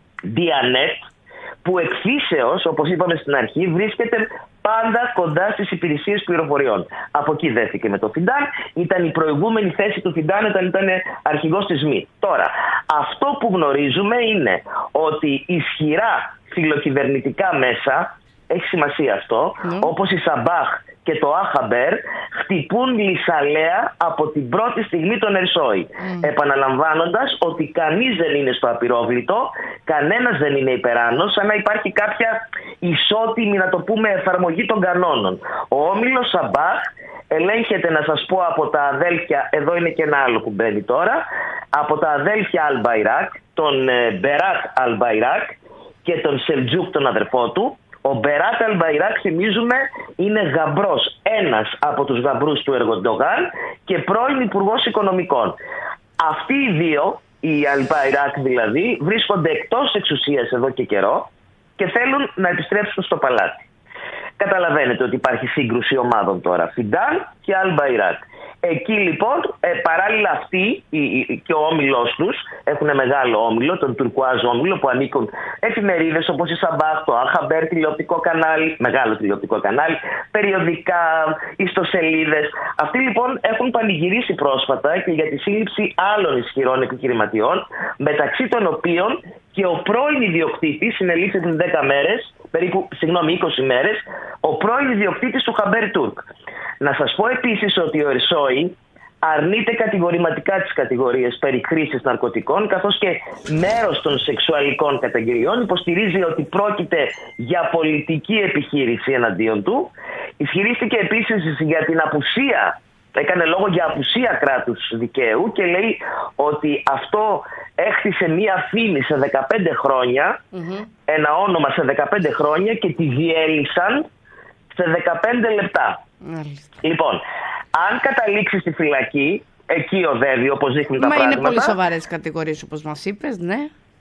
Διανέτ, που εκφύσεως, όπως είπαμε στην αρχή, βρίσκεται πάντα κοντά στις υπηρεσίες πληροφοριών. Από εκεί δέθηκε με το Φιντάν. Ήταν η προηγούμενη θέση του Φιντάν όταν ήταν αρχηγός της ΜΗ. Τώρα, αυτό που γνωρίζουμε είναι ότι ισχυρά φιλοκυβερνητικά μέσα, έχει σημασία αυτό, mm. όπως η Σαμπάχ και το Αχαμπέρ, χτυπούν λυσαλέα από την πρώτη στιγμή τον Ερσόη. Mm. Επαναλαμβάνοντας ότι κανείς δεν είναι στο απειρόβλητο, κανένας δεν είναι υπεράνος, σαν να υπάρχει κάποια ισότιμη, να το πούμε, εφαρμογή των κανόνων. Ο όμιλος Σαμπάχ ελέγχεται, να σας πω, από τα αδέλφια, εδώ είναι και ένα άλλο που μπαίνει τώρα, από τα αδέλφια Αλμπαϊράκ, τον Μπεράκ Αλμπαϊράκ και τον Σελτζούκ, τον αδερφό του. Ο Μπεράκ Αλμπαϊράκ, θυμίζουμε, είναι γαμπρός, ένας από τους γαμπρούς του Ερντογάν και πρώην Υπουργός Οικονομικών. Αυτοί οι δύο, οι Αλμπαϊράκ δηλαδή, βρίσκονται εκτός εξουσίας εδώ και καιρό και θέλουν να επιστρέψουν στο παλάτι. Καταλαβαίνετε ότι υπάρχει σύγκρουση ομάδων τώρα, Φιντάν και Αλμπαϊράκ. Εκεί λοιπόν, ε, παράλληλα αυτοί η, η, και ο όμιλός τους, έχουν μεγάλο όμιλο, τον Τουρκουάζ όμιλο, που ανήκουν εφημερίδες όπως η Σαμπάχ, το Αχαμπέρ, τηλεοπτικό κανάλι, μεγάλο τηλεοπτικό κανάλι, περιοδικά, ιστοσελίδες. Αυτοί λοιπόν έχουν πανηγυρίσει πρόσφατα και για τη σύλληψη άλλων ισχυρών επιχειρηματιών, μεταξύ των οποίων και ο πρώην ιδιοκτήτης, συνελήφθη πριν δέκα μέρες, περίπου, συγγνώμη, είκοσι μέρες, ο πρώην ιδιοκτήτης του Χαμπέρ Τούρκ. Να σας πω επίσης ότι ο Ερσόη αρνείται κατηγορηματικά τις κατηγορίες περί χρήσης ναρκωτικών, καθώς και μέρος των σεξουαλικών καταγγελιών υποστηρίζει ότι πρόκειται για πολιτική επιχείρηση εναντίον του. Ισχυρίστηκε επίσης για την απουσία, έκανε λόγο για απουσία κράτους δικαίου και λέει ότι αυτό έχτισε μία φήμη σε δεκαπέντε χρόνια, mm-hmm. ένα όνομα σε δεκαπέντε χρόνια και τη διέλυσαν σε δεκαπέντε λεπτά. Mm-hmm. Λοιπόν, αν καταλήξει στη φυλακή, εκεί οδεύει όπως δείχνουν τα Μα πράγματα. είναι πολύ σοβαρές κατηγορίες όπως μας είπες, ναι.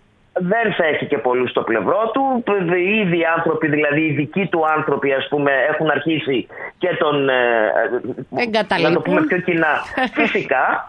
Δεν θα έχει και πολλούς στο πλευρό του. Ήδη οι άνθρωποι, δηλαδή οι δικοί του άνθρωποι, ας πούμε, έχουν αρχίσει και τον εγκαταλείπουν. Να το πούμε πιο κοινά. Φυσικά.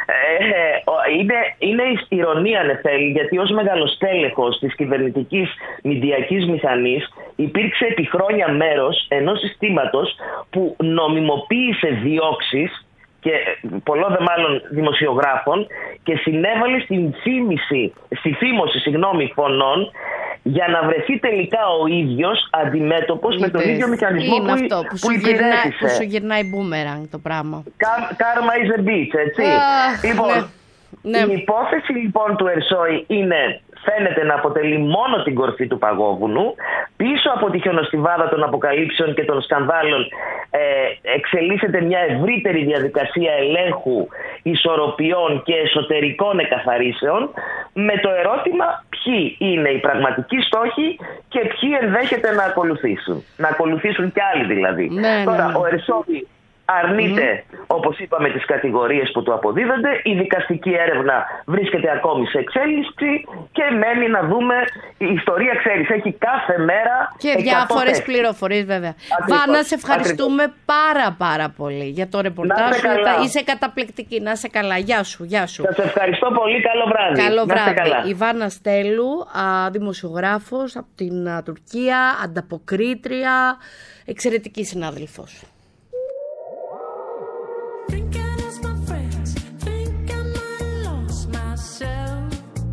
Είναι, είναι ηρωνία, αν θέλει, γιατί ως μεγαλοστέλεχος της κυβερνητικής μηντιακής μηχανής υπήρξε επί χρόνια μέρος ενός συστήματος που νομιμοποίησε διώξεις και πολλό δε μάλλον δημοσιογράφων και συνέβαλε στην φήμηση, στη φήμωση συγγνώμη, φωνών για να βρεθεί τελικά ο ίδιος αντιμέτωπος Είδες. με τον ίδιο μηχανισμό είναι που, αυτό, που, που σου υπηρέτησε. γυρνά, που σου γυρνάει μπούμεραγκ το πράγμα. Karma is a bitch, έτσι. Ah, λοιπόν, ναι. η Ναι. υπόθεση λοιπόν του Ερσόη είναι φαίνεται να αποτελεί μόνο την κορφή του παγόβουνου. Πίσω από τη χιονοστιβάδα των αποκαλύψεων και των σκανδάλων ε, εξελίσσεται μια ευρύτερη διαδικασία ελέγχου ισορροπιών και εσωτερικών εκαθαρίσεων, με το ερώτημα ποιοι είναι οι πραγματικοί στόχοι και ποιοι ενδέχεται να ακολουθήσουν. Να ακολουθήσουν κι άλλοι δηλαδή. Ναι, Τώρα, ναι, ναι. ο Ερσόγη αρνείται, mm. όπως είπαμε, τις κατηγορίες που του αποδίδονται. Η δικαστική έρευνα βρίσκεται ακόμη σε εξέλιξη και μένει να δούμε. Η ιστορία, ξέρεις, έχει κάθε μέρα και διάφορες πληροφορίες, βέβαια. Ακριβώς, Βάνα, σε ευχαριστούμε ακριβώς. πάρα πάρα πολύ για το ρεπορτάζ σου. Είσαι καταπληκτική. Να είσαι καλά. Γεια σου, γεια σου. Σας ευχαριστώ πολύ. Καλό βράδυ. Καλό να βράδυ. Καλά. Η Βάνα Στέλου, α, δημοσιογράφος από την α, Τουρκία, ανταποκρίτρια, εξαιρετική συνάδελφος. Think I lost my friends, think I might have lost myself.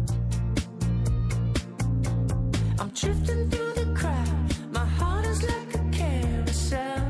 I'm drifting through the crowd, my heart is like a carousel.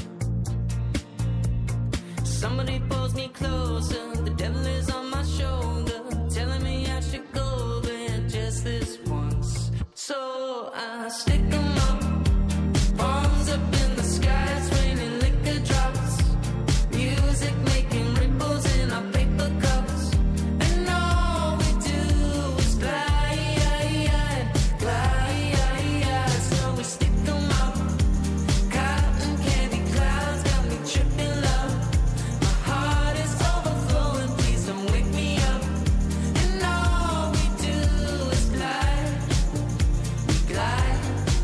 Somebody pulls me closer, the devil is on my shoulder, telling me I should go there just this once. So I stick 'em up, palms up in the sky, it's raining liquor drops. Music making ripples in our paper cups, and all we do is glide, glide. So we stick 'em up, cotton candy clouds got me tripping love. My heart is overflowing, please don't wake me up. And all we do is glide, we glide.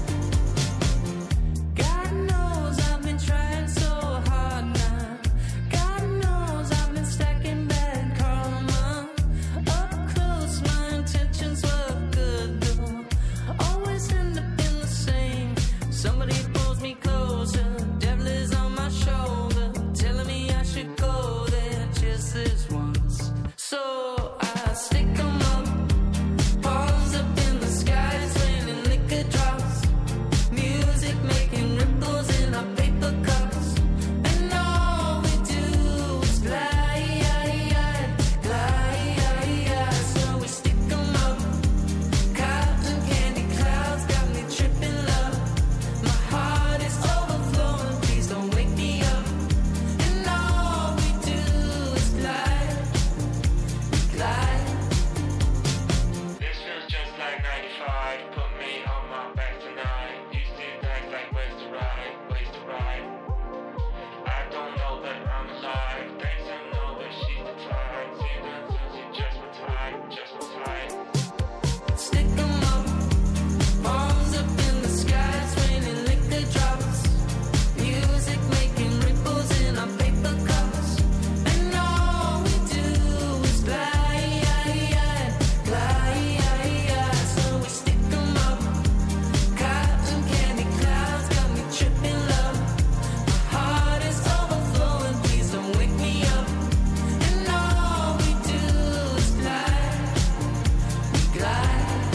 God knows I've been trying so hard now. God knows I've been stacking bad karma. Up close, my intentions were good though. Always end up in the same. Somebody pulls me closer, devil is on my shoulder, telling me I should go there just this once. So I stick 'em up, palms up in the sky, it's raining liquor drops. Music making ripples in our paper cups, and all we do is glide, glide. So we stick 'em up, cotton candy clouds got me tripping love. My heart is overflowing, please don't wake me up. And all we do is glide, glide. This feels just like ninety-five. Put me on my back tonight. Used to nights like ways to ride, ways to ride. I don't know that I'm alive. Thanks, I know that she's the type. Seems until she just retired, just retired. Stick 'em up, palms up in the sky, it's raining liquor drops. Music making ripples in our paper cups, and all we do is glide, glide. So we stick 'em up, cotton candy clouds got me tripping love. My heart is overflowing, please don't wake me up. And all we do is glide, glide.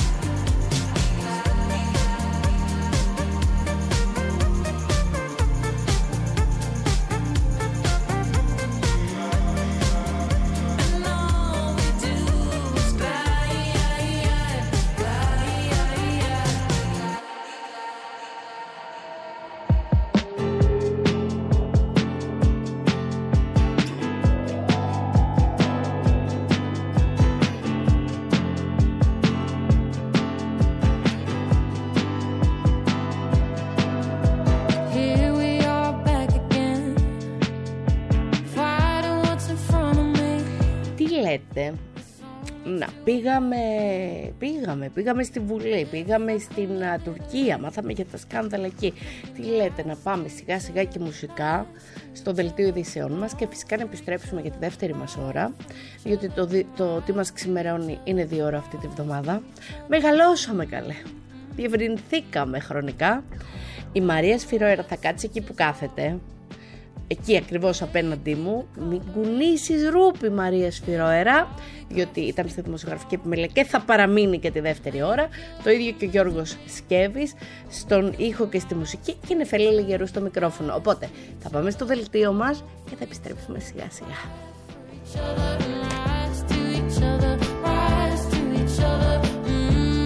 And all we do is glide, glide. Here we are back again, fighting what's in front of me. Τι λέτε? Να, πήγαμε, πήγαμε, πήγαμε στη Βουλή, πήγαμε στην α, Τουρκία, μάθαμε για τα σκάνδαλα εκεί. Τι λέτε, να πάμε σιγά σιγά και μουσικά στο δελτίο ειδήσεών μας και φυσικά να επιστρέψουμε για τη δεύτερη μας ώρα, διότι το, δι- το τι μας ξημερώνει είναι δύο ώρα αυτή τη βδομάδα. Μεγαλώσαμε καλέ, διευρυνθήκαμε χρονικά. Η Μαρία Σφυρόερα θα κάτσει εκεί που κάθεται, εκεί ακριβώς απέναντί μου. Μην κουνήσεις ρούπι, Μαρία Σφυρόερα, διότι ήταν στη δημοσιογραφική επιμέλεια και θα παραμείνει και τη δεύτερη ώρα. Το ίδιο και ο Γιώργος Σκέβης στον ήχο και στη μουσική, και είναι Νεφέλη Λιγερού στο μικρόφωνο. Οπότε θα πάμε στο δελτίο μας και θα επιστρέψουμε σιγά σιγά. Rise to each other, rise to each other. Mm.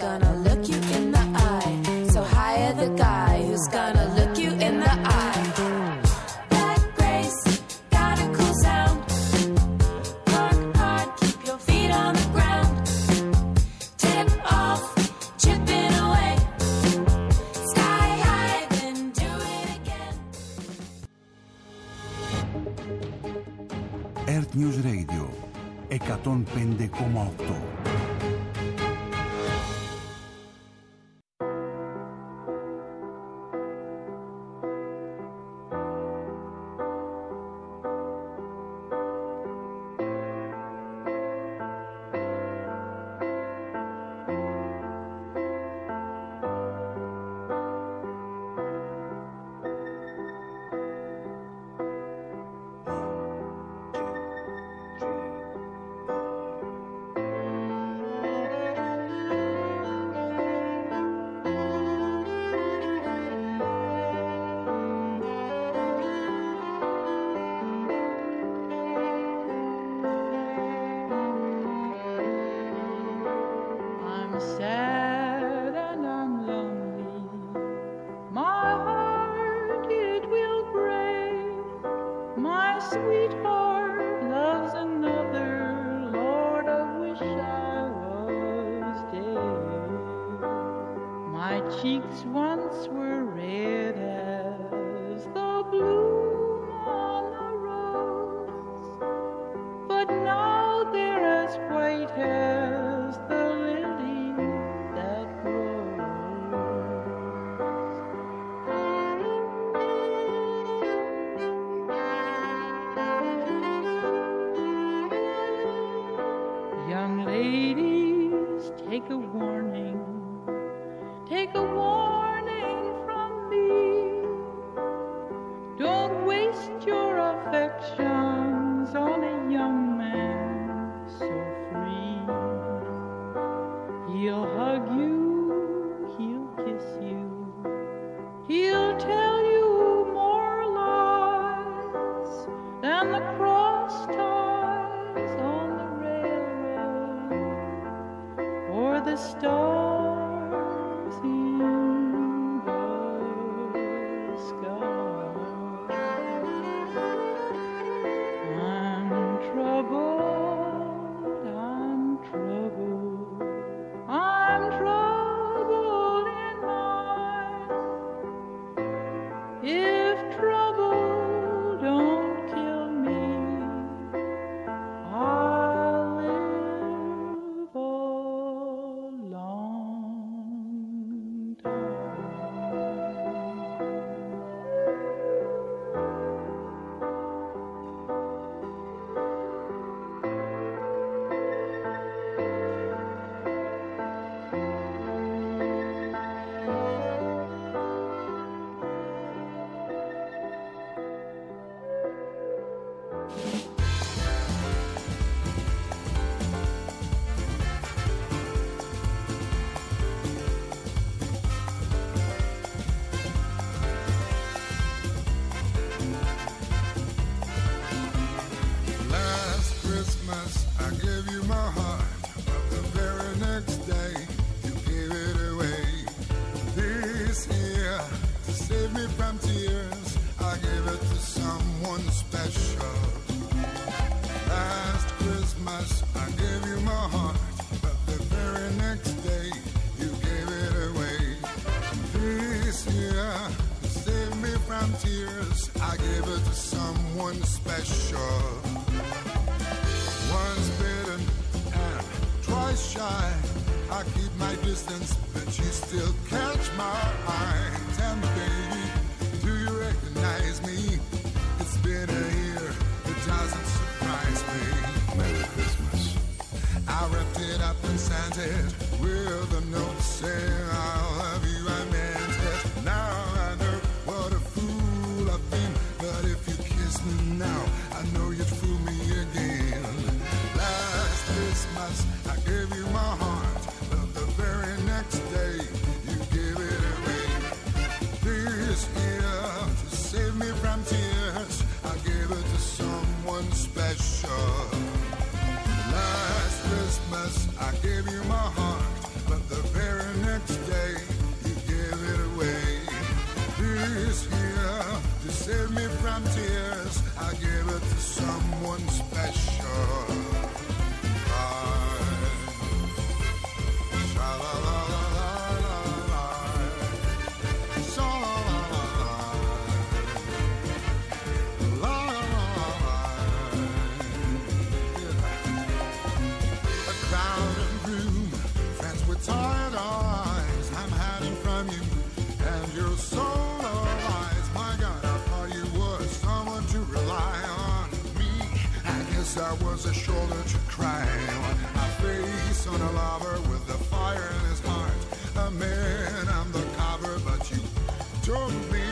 gonna look you in the eye. So hire the guy who's gonna look you in the eye. Black Grace, got a cool sound. Work hard, keep your feet on the ground. Tip off, chipping away. Sky high, then do it again. Earth News Radio εκατόν πέντε κόμμα οκτώ. Sad and I'm lonely, my heart it will break. My sweetheart loves another, Lord, I wish I was dead. My cheeks once were red as the bloom on the rose, but now they're as white as the lily that grows. Young ladies, take a warning, take a warning from me. Don't waste your affections on a young man so free. He'll hug you, he'll kiss you, he'll tell you more lies than the cross ties on the railroad or the stars in the sky. I'm troubled, I'm troubled, I'm troubled in mind. If trouble don't kill me, I'll live a long time. Last Christmas I gave you my heart, but the very next day you gave it away. This year, to save me from tears, I gave it to someone special. Last Christmas I gave you my heart, but the very next day you gave it away. This year, to save me from tears, I gave it to someone special. Once bitten and twice shy, I keep my distance, but you still catch my eye. Tell me, baby, do you recognize me? It's been a year, it doesn't surprise me. Merry Christmas. I wrapped it up and sent it with a note saying I love you, I meant it. Now I know what a fool I've been, but if you kiss me now, I know you'd fool me again. Last Christmas I gave you my heart, but the very next day you gave it away. This year, to save me from tears, I gave it to someone special. Last Christmas I gave you my heart, but the very from tears, I give it to someone special. Tired eyes, I'm hiding from you, and your soul arise. My God, I thought you were someone to rely on. Me, I guess I was a shoulder to cry on. A face on a lover with the fire in his heart. A man on the cover, but you took me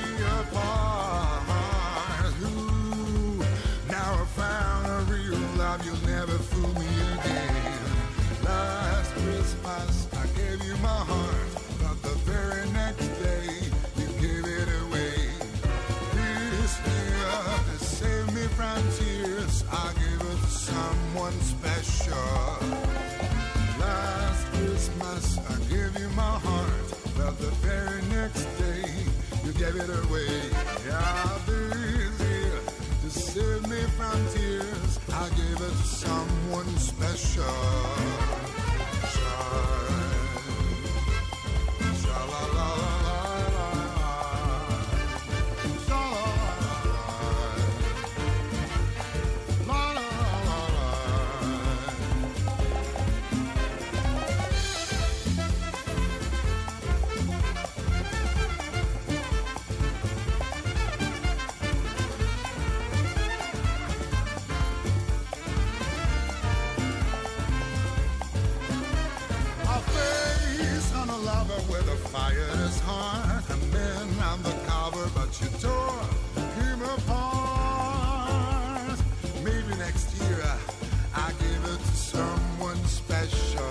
apart. Ooh, now I found a real love, you'll never fool me again. Last Christmas I gave you my heart, but the very next day you gave it away. This year, to save me from tears, I gave it to someone special. Last Christmas I gave you my heart, but the very next day you gave it away. Yeah, this year, to save me from tears, I gave it to someone special. With a fire in his heart, a man on the cover, but you tore him apart. Maybe next year I give it to someone special.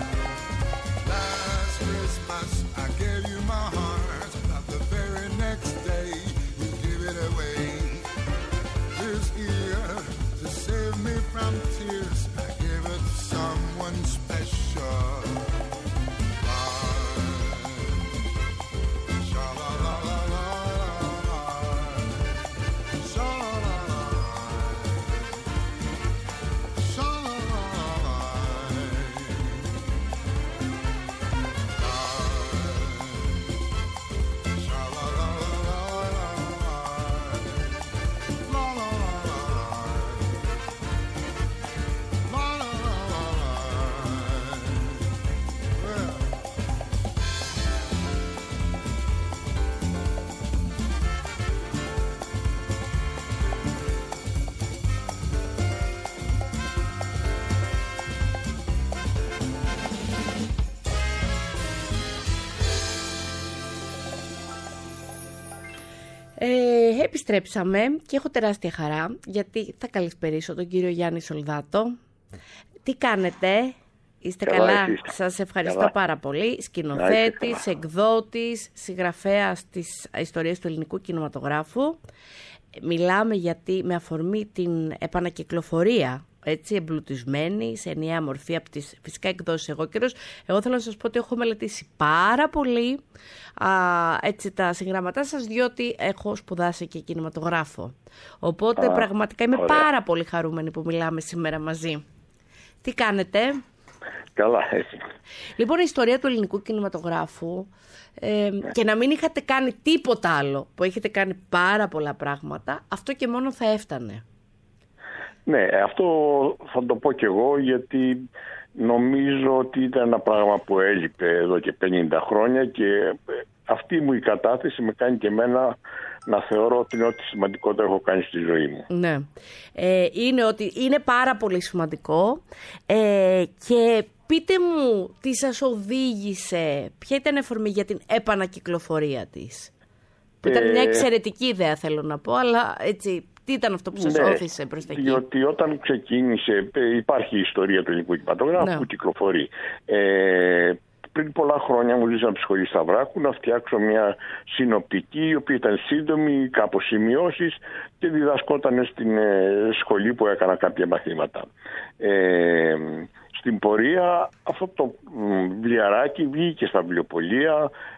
Last Christmas I gave you my heart, but the very next day you give it away. This year, to save me from tears, I give it to someone special. Ε, επιστρέψαμε και έχω τεράστια χαρά γιατί θα καλησπερίσω τον κύριο Γιάννη Σολδάτο. Τι κάνετε, είστε καλά? καλά? Σας ευχαριστώ καλά. πάρα πολύ. Σκηνοθέτης, εκδότης, συγγραφέας της ιστορίας του ελληνικού κινηματογράφου. Μιλάμε γιατί με αφορμή την επανακυκλοφορία, έτσι, εμπλουτισμένη σε ενιαία μορφή από τις φυσικά εκδόσεις Εγώ Καιρός. Εγώ θέλω να σας πω ότι έχω μελετήσει πάρα πολύ α, έτσι, τα συγγραμματά σας, διότι έχω σπουδάσει και κινηματογράφο. Οπότε α, πραγματικά είμαι ωραία. πάρα πολύ χαρούμενη που μιλάμε σήμερα μαζί. Τι κάνετε? Καλά, έτσι. Λοιπόν, η ιστορία του ελληνικού κινηματογράφου ε, ναι. και να μην είχατε κάνει τίποτα άλλο, που έχετε κάνει πάρα πολλά πράγματα, αυτό και μόνο θα έφτανε. Ναι, αυτό θα το πω κι εγώ, γιατί νομίζω ότι ήταν ένα πράγμα που έλειπε εδώ και πενήντα χρόνια και αυτή μου η κατάθεση με κάνει και εμένα να θεωρώ ότι είναι ό,τι σημαντικότερο έχω κάνει στη ζωή μου. Ναι, ε, είναι, ότι είναι πάρα πολύ σημαντικό ε, και πείτε μου τι σας οδήγησε, ποια ήταν η αφορμή για την επανακυκλοφορία της. Που ήταν μια εξαιρετική ιδέα, θέλω να πω, αλλά έτσι... Τι ήταν αυτό που σας ναι, όθησε προς τα εκεί? Διότι όταν ξεκίνησε, υπάρχει η ιστορία του ελληνικού κινηματογράφου ναι. που κυκλοφορεί. Ε, πριν πολλά χρόνια μου ζήσαμε από τη σχολή Σταυράκου να φτιάξω μια συνοπτική, η οποία ήταν σύντομη, κάπως σημειώσεις και διδασκόταν στην ε, σχολή που έκανα κάποια μαθήματα. Ε, στην πορεία αυτό το βιβλιαράκι βγήκε στα βιβλιοπωλεία.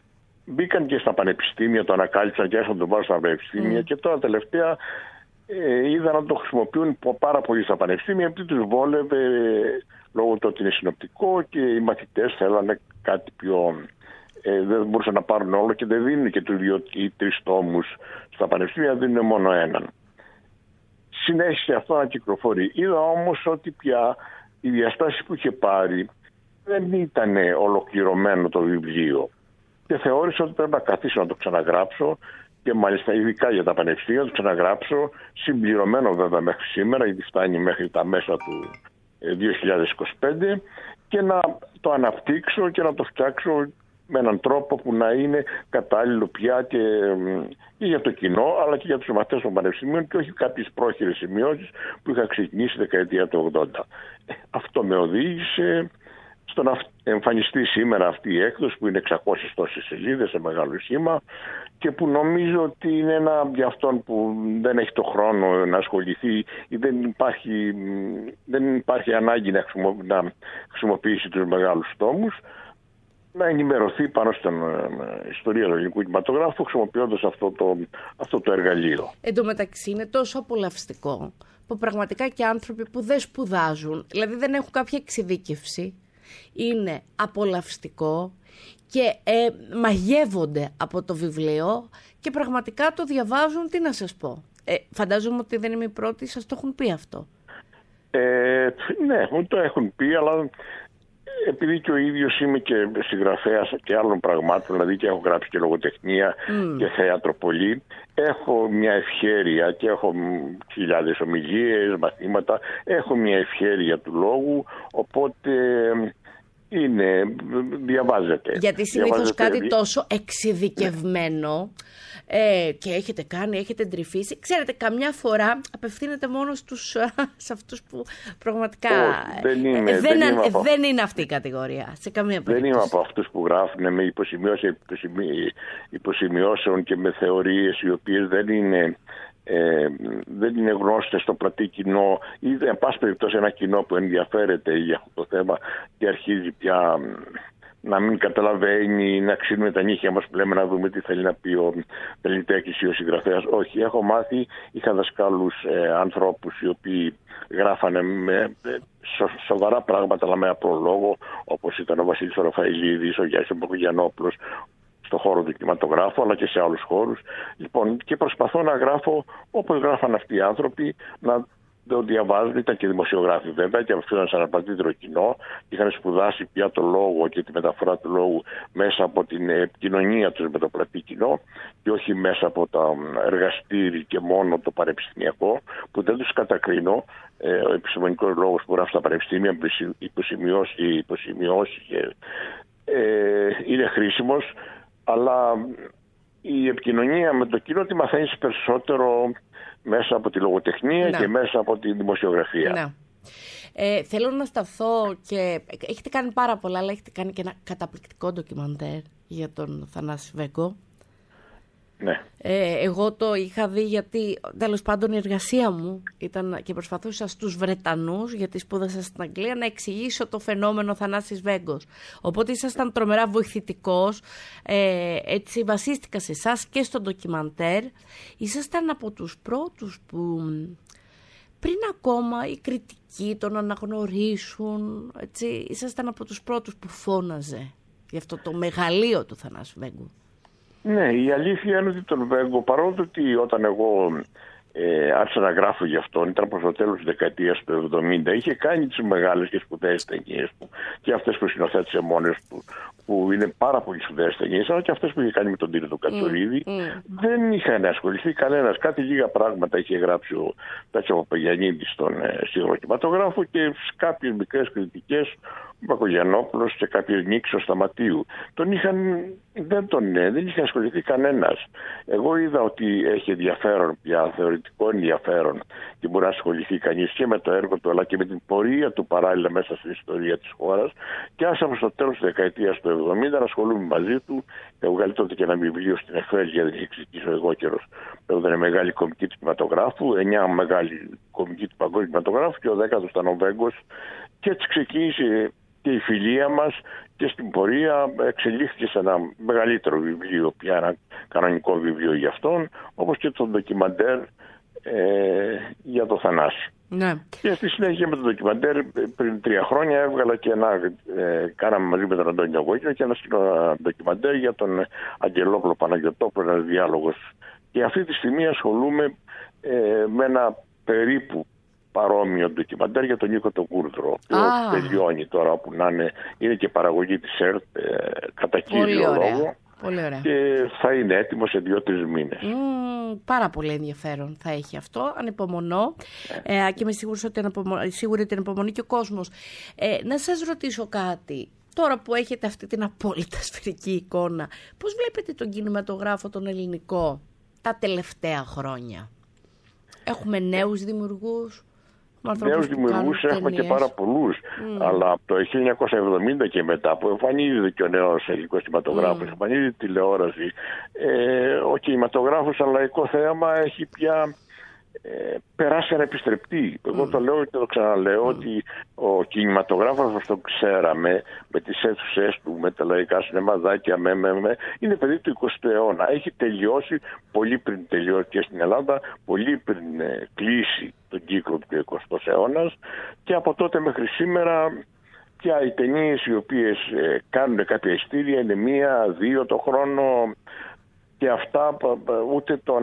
μπήκαν και στα πανεπιστήμια, το ανακάλυψαν και άρχισαν να τον πάρουν στα πανεπιστήμια mm. και τώρα τελευταία ε, είδα να το χρησιμοποιούν πάρα πολύ στα πανεπιστήμια επειδή τους βόλευε λόγω του ότι είναι συνοπτικό και οι μαθητές θέλανε κάτι πιο... Ε, δεν μπορούσαν να πάρουν όλο και δεν δίνουν και τους δύο ή τρεις τόμους στα πανεπιστήμια, δίνουν μόνο έναν. Συνέχισε αυτό να κυκλοφορεί. Είδα όμως ότι πια οι διαστάσεις που είχε πάρει δεν ήταν ολοκληρωμένο το βιβλίο και θεώρησα ότι πρέπει να καθίσω να το ξαναγράψω και μάλιστα ειδικά για τα πανεπιστήμια να το ξαναγράψω, συμπληρωμένο βέβαια μέχρι σήμερα, γιατί φτάνει μέχρι τα μέσα του δύο χιλιάδες είκοσι πέντε, και να το αναπτύξω και να το φτιάξω με έναν τρόπο που να είναι κατάλληλο πια και, και για το κοινό αλλά και για τους μαθητές των πανεπιστημίων και όχι κάποιες πρόχειρες σημειώσεις που είχα ξεκινήσει δεκαετία του ογδόντα. Αυτό με οδήγησε στο να εμφανιστεί σήμερα αυτή η έκδοση που είναι εξακόσιες τόσες σελίδες σε μεγάλο σχήμα και που νομίζω ότι είναι ένα για αυτόν που δεν έχει το χρόνο να ασχοληθεί ή δεν υπάρχει, δεν υπάρχει ανάγκη να, χρησιμο, να χρησιμοποιήσει τους μεγάλους τόμους, να ενημερωθεί πάνω στην ιστορία του ελληνικού κινηματογράφου χρησιμοποιώντας αυτό το, αυτό το εργαλείο. Εν τω μεταξύ είναι τόσο απολαυστικό που πραγματικά και άνθρωποι που δεν σπουδάζουν, δηλαδή δεν έχουν κάποια εξειδίκευση, είναι απολαυστικό και ε, μαγεύονται από το βιβλίο και πραγματικά το διαβάζουν, τι να σας πω. Ε, φαντάζομαι ότι δεν είμαι η πρώτη, σας το έχουν πει αυτό. Ε, ναι, μου το έχουν πει, αλλά επειδή και ο ίδιος είμαι και συγγραφέας και άλλων πραγμάτων, δηλαδή και έχω γράψει και λογοτεχνία mm. και θέατρο πολύ, έχω μια ευχέρεια και έχω χιλιάδες ομιλίες, μαθήματα, έχω μια ευχέρεια του λόγου, οπότε είναι, διαβάζεται. Γιατί συνήθως κάτι τόσο εξειδικευμένο ε, και έχετε κάνει, έχετε εντρυφήσει, ξέρετε, καμιά φορά απευθύνεται μόνο στους, σε αυτούς που πραγματικά oh, δεν, είμαι, ε, δεν, δεν, είναι, από... δεν είναι αυτή η κατηγορία σε καμία περίπτωση. Δεν είμαι από αυτούς που γράφουν με υποσημειώσεις, υποσημειώσεων και με θεωρίες οι οποίες δεν είναι Ε, δεν είναι γνώστες στο πλατή κοινό ή εν πάση περιπτώσει ένα κοινό που ενδιαφέρεται για αυτό το θέμα και αρχίζει πια να μην καταλαβαίνει, να ξύνουμε τα νύχια μας που λέμε να δούμε τι θέλει να πει ο καλλιτέχνης ή ο συγγραφέας. Όχι, έχω μάθει, είχα δασκάλους ε, ανθρώπους οι οποίοι γράφανε με ε, σο, σοβαρά πράγματα αλλά με απλό λόγο, όπως ήταν ο Βασίλης Ραφαηλίδης, ο Γιάννης Μπογιανόπουλος, στο χώρο του κινηματογράφου αλλά και σε άλλους χώρους. Λοιπόν, και προσπαθώ να γράφω όπως γράφαν αυτοί οι άνθρωποι, να το διαβάζουν. Ήταν και δημοσιογράφοι βέβαια και αυτό σαν αναπαντήτρο κοινό. Είχαν σπουδάσει πια το λόγο και τη μεταφορά του λόγου μέσα από την επικοινωνία τους με το πλατή κοινό και όχι μέσα από τα εργαστήρια και μόνο το πανεπιστημιακό, που δεν τους κατακρίνω. Ο επιστημονικός λόγος που γράφει στα πανεπιστήμια, υποσημειώσει, υποσημειώσει και ε, είναι χρήσιμος. Αλλά η επικοινωνία με το κοινό τη μαθαίνεις περισσότερο μέσα από τη λογοτεχνία να. και μέσα από τη δημοσιογραφία. Να. Ε, θέλω να σταθώ και έχετε κάνει πάρα πολλά, αλλά έχετε κάνει και ένα καταπληκτικό ντοκιμαντέρ για τον Θανάση Βέγκο. Ναι. Ε, εγώ το είχα δει γιατί τέλος πάντων η εργασία μου ήταν και προσπαθούσα στους Βρετανούς, γιατί σπούδασα στην Αγγλία, να εξηγήσω το φαινόμενο Θανάσης Βέγκος. Οπότε ήσασταν τρομερά βοηθητικός, ε, έτσι βασίστηκα σε εσάς και στο ντοκιμαντέρ. Ήσασταν από τους πρώτους που πριν ακόμα οι κριτικοί τον αναγνωρίσουν, έτσι, ήσασταν από τους πρώτους που φώναζε για αυτό το μεγαλείο του Θανάση Βέγκου. Ναι, η αλήθεια είναι ότι τον Βέγκο, παρόλο ότι όταν εγώ ε, άρχισα να γράφω γι' αυτόν, ήταν προς το τέλος της δεκαετίας του εβδομήντα, είχε κάνει τις μεγάλες και σπουδαίες ταινίες του και αυτές που συνοθέτησε μόνες του, που είναι πάρα πολύ σπουδαίες ταινίες, αλλά και αυτές που είχε κάνει με τον Τίνο του Κατσορίδη. Mm, mm. Δεν είχαν ασχοληθεί κανένας. Κάτι λίγα πράγματα είχε γράψει ο Τάτσο Παπαγιαννίδης στον ε, σύγχρονο κινηματογράφο και κάποιες μικρές κριτικές ο Μπακογιαννόπουλος και κάποιες νίξεις ο Σταματίου. Τον είχαν, δεν τον ναι, δεν είχε ασχοληθεί κανένας. Εγώ είδα ότι έχει ενδιαφέρον πια, θεωρητικό ενδιαφέρον και μπορεί να ασχοληθεί κανείς και με το έργο του αλλά και με την πορεία του παράλληλα μέσα στην ιστορία της χώρας και άσα στο τέλος της δεκαετίας του εβδομήντα να ασχολούμαι μαζί του. Έχω βγάλει τότε και ένα βιβλίο στην Εφέλγια, δεν είχε εξηγήσει ο εγώ καιρός. Ήταν μεγάλη κομική του κινηματογράφου, εννιά μεγάλη κομική του παγκόσμιου κινηματογράφου και ο δέκατος ήταν ο Βέγκος. Και έτσι ξεκίνησε και η φιλία μας και στην πορεία εξελίχθηκε σε ένα μεγαλύτερο βιβλίο, πια ένα κανονικό βιβλίο για αυτόν, όπως και το ντοκιμαντέρ ε, για το Θανάση. Ναι. Και στη συνέχεια με το ντοκιμαντέρ πριν τρία χρόνια έβγαλα και ένα, ε, κάναμε μαζί με τον Αντώνιο Γόκιο και ένα ντοκιμαντέρ για τον Αγγελόπουλο Παναγιωτόπουλο, ένας διάλογος. Και αυτή τη στιγμή ασχολούμαι ε, με ένα περίπου παρόμοιο ντοκιμαντέρ για τον Νίκο τον Κούρδρο, που τελειώνει τώρα, όπου να είναι, είναι και παραγωγή της ΕΡΤ ε, κατά κύριο λόγο. Πολύ ωραία. Και θα είναι έτοιμο σε δύο-τρεις μήνες. Mm, πάρα πολύ ενδιαφέρον θα έχει αυτό. Ανυπομονώ. Ε, και είμαι σίγουρη ότι, αναπομο... σίγουρη ότι ανυπομονεί και ο κόσμος. Ε, να σας ρωτήσω κάτι. Τώρα που έχετε αυτή την απόλυτα σφαιρική εικόνα, πώς βλέπετε τον κινηματογράφο τον ελληνικό τα τελευταία χρόνια? Έχουμε νέους δημιουργούς? Νέους δημιουργούς έχουμε ταινίες. Και πάρα πολλούς. Mm. Αλλά από το χίλια εννιακόσια εβδομήντα και μετά που εμφανίζεται και ο νέος ελληνικός κινηματογράφος, mm. εμφανίζεται τηλεόραση, ε, ο κινηματογράφος σαν λαϊκό θέαμα έχει πια ε, περάσει ανεπιστρεπτή. Mm. Εγώ το λέω και το ξαναλέω mm. ότι ο κινηματογράφος όπως το ξέραμε, με τις αίθουσες του, με τα λαϊκά σινεμαδάκια, με, με, με, είναι παιδί του εικοστού αιώνα. Έχει τελειώσει πολύ πριν τελειώσει και στην Ελλάδα, πολύ πριν ε, κλείσει τον κύκλο του εικοστού αιώνα, και από τότε μέχρι σήμερα πια οι ταινίες οι οποίες ε, κάνουν κάποια ειστήρια είναι μία, δύο το χρόνο, και αυτά ούτε το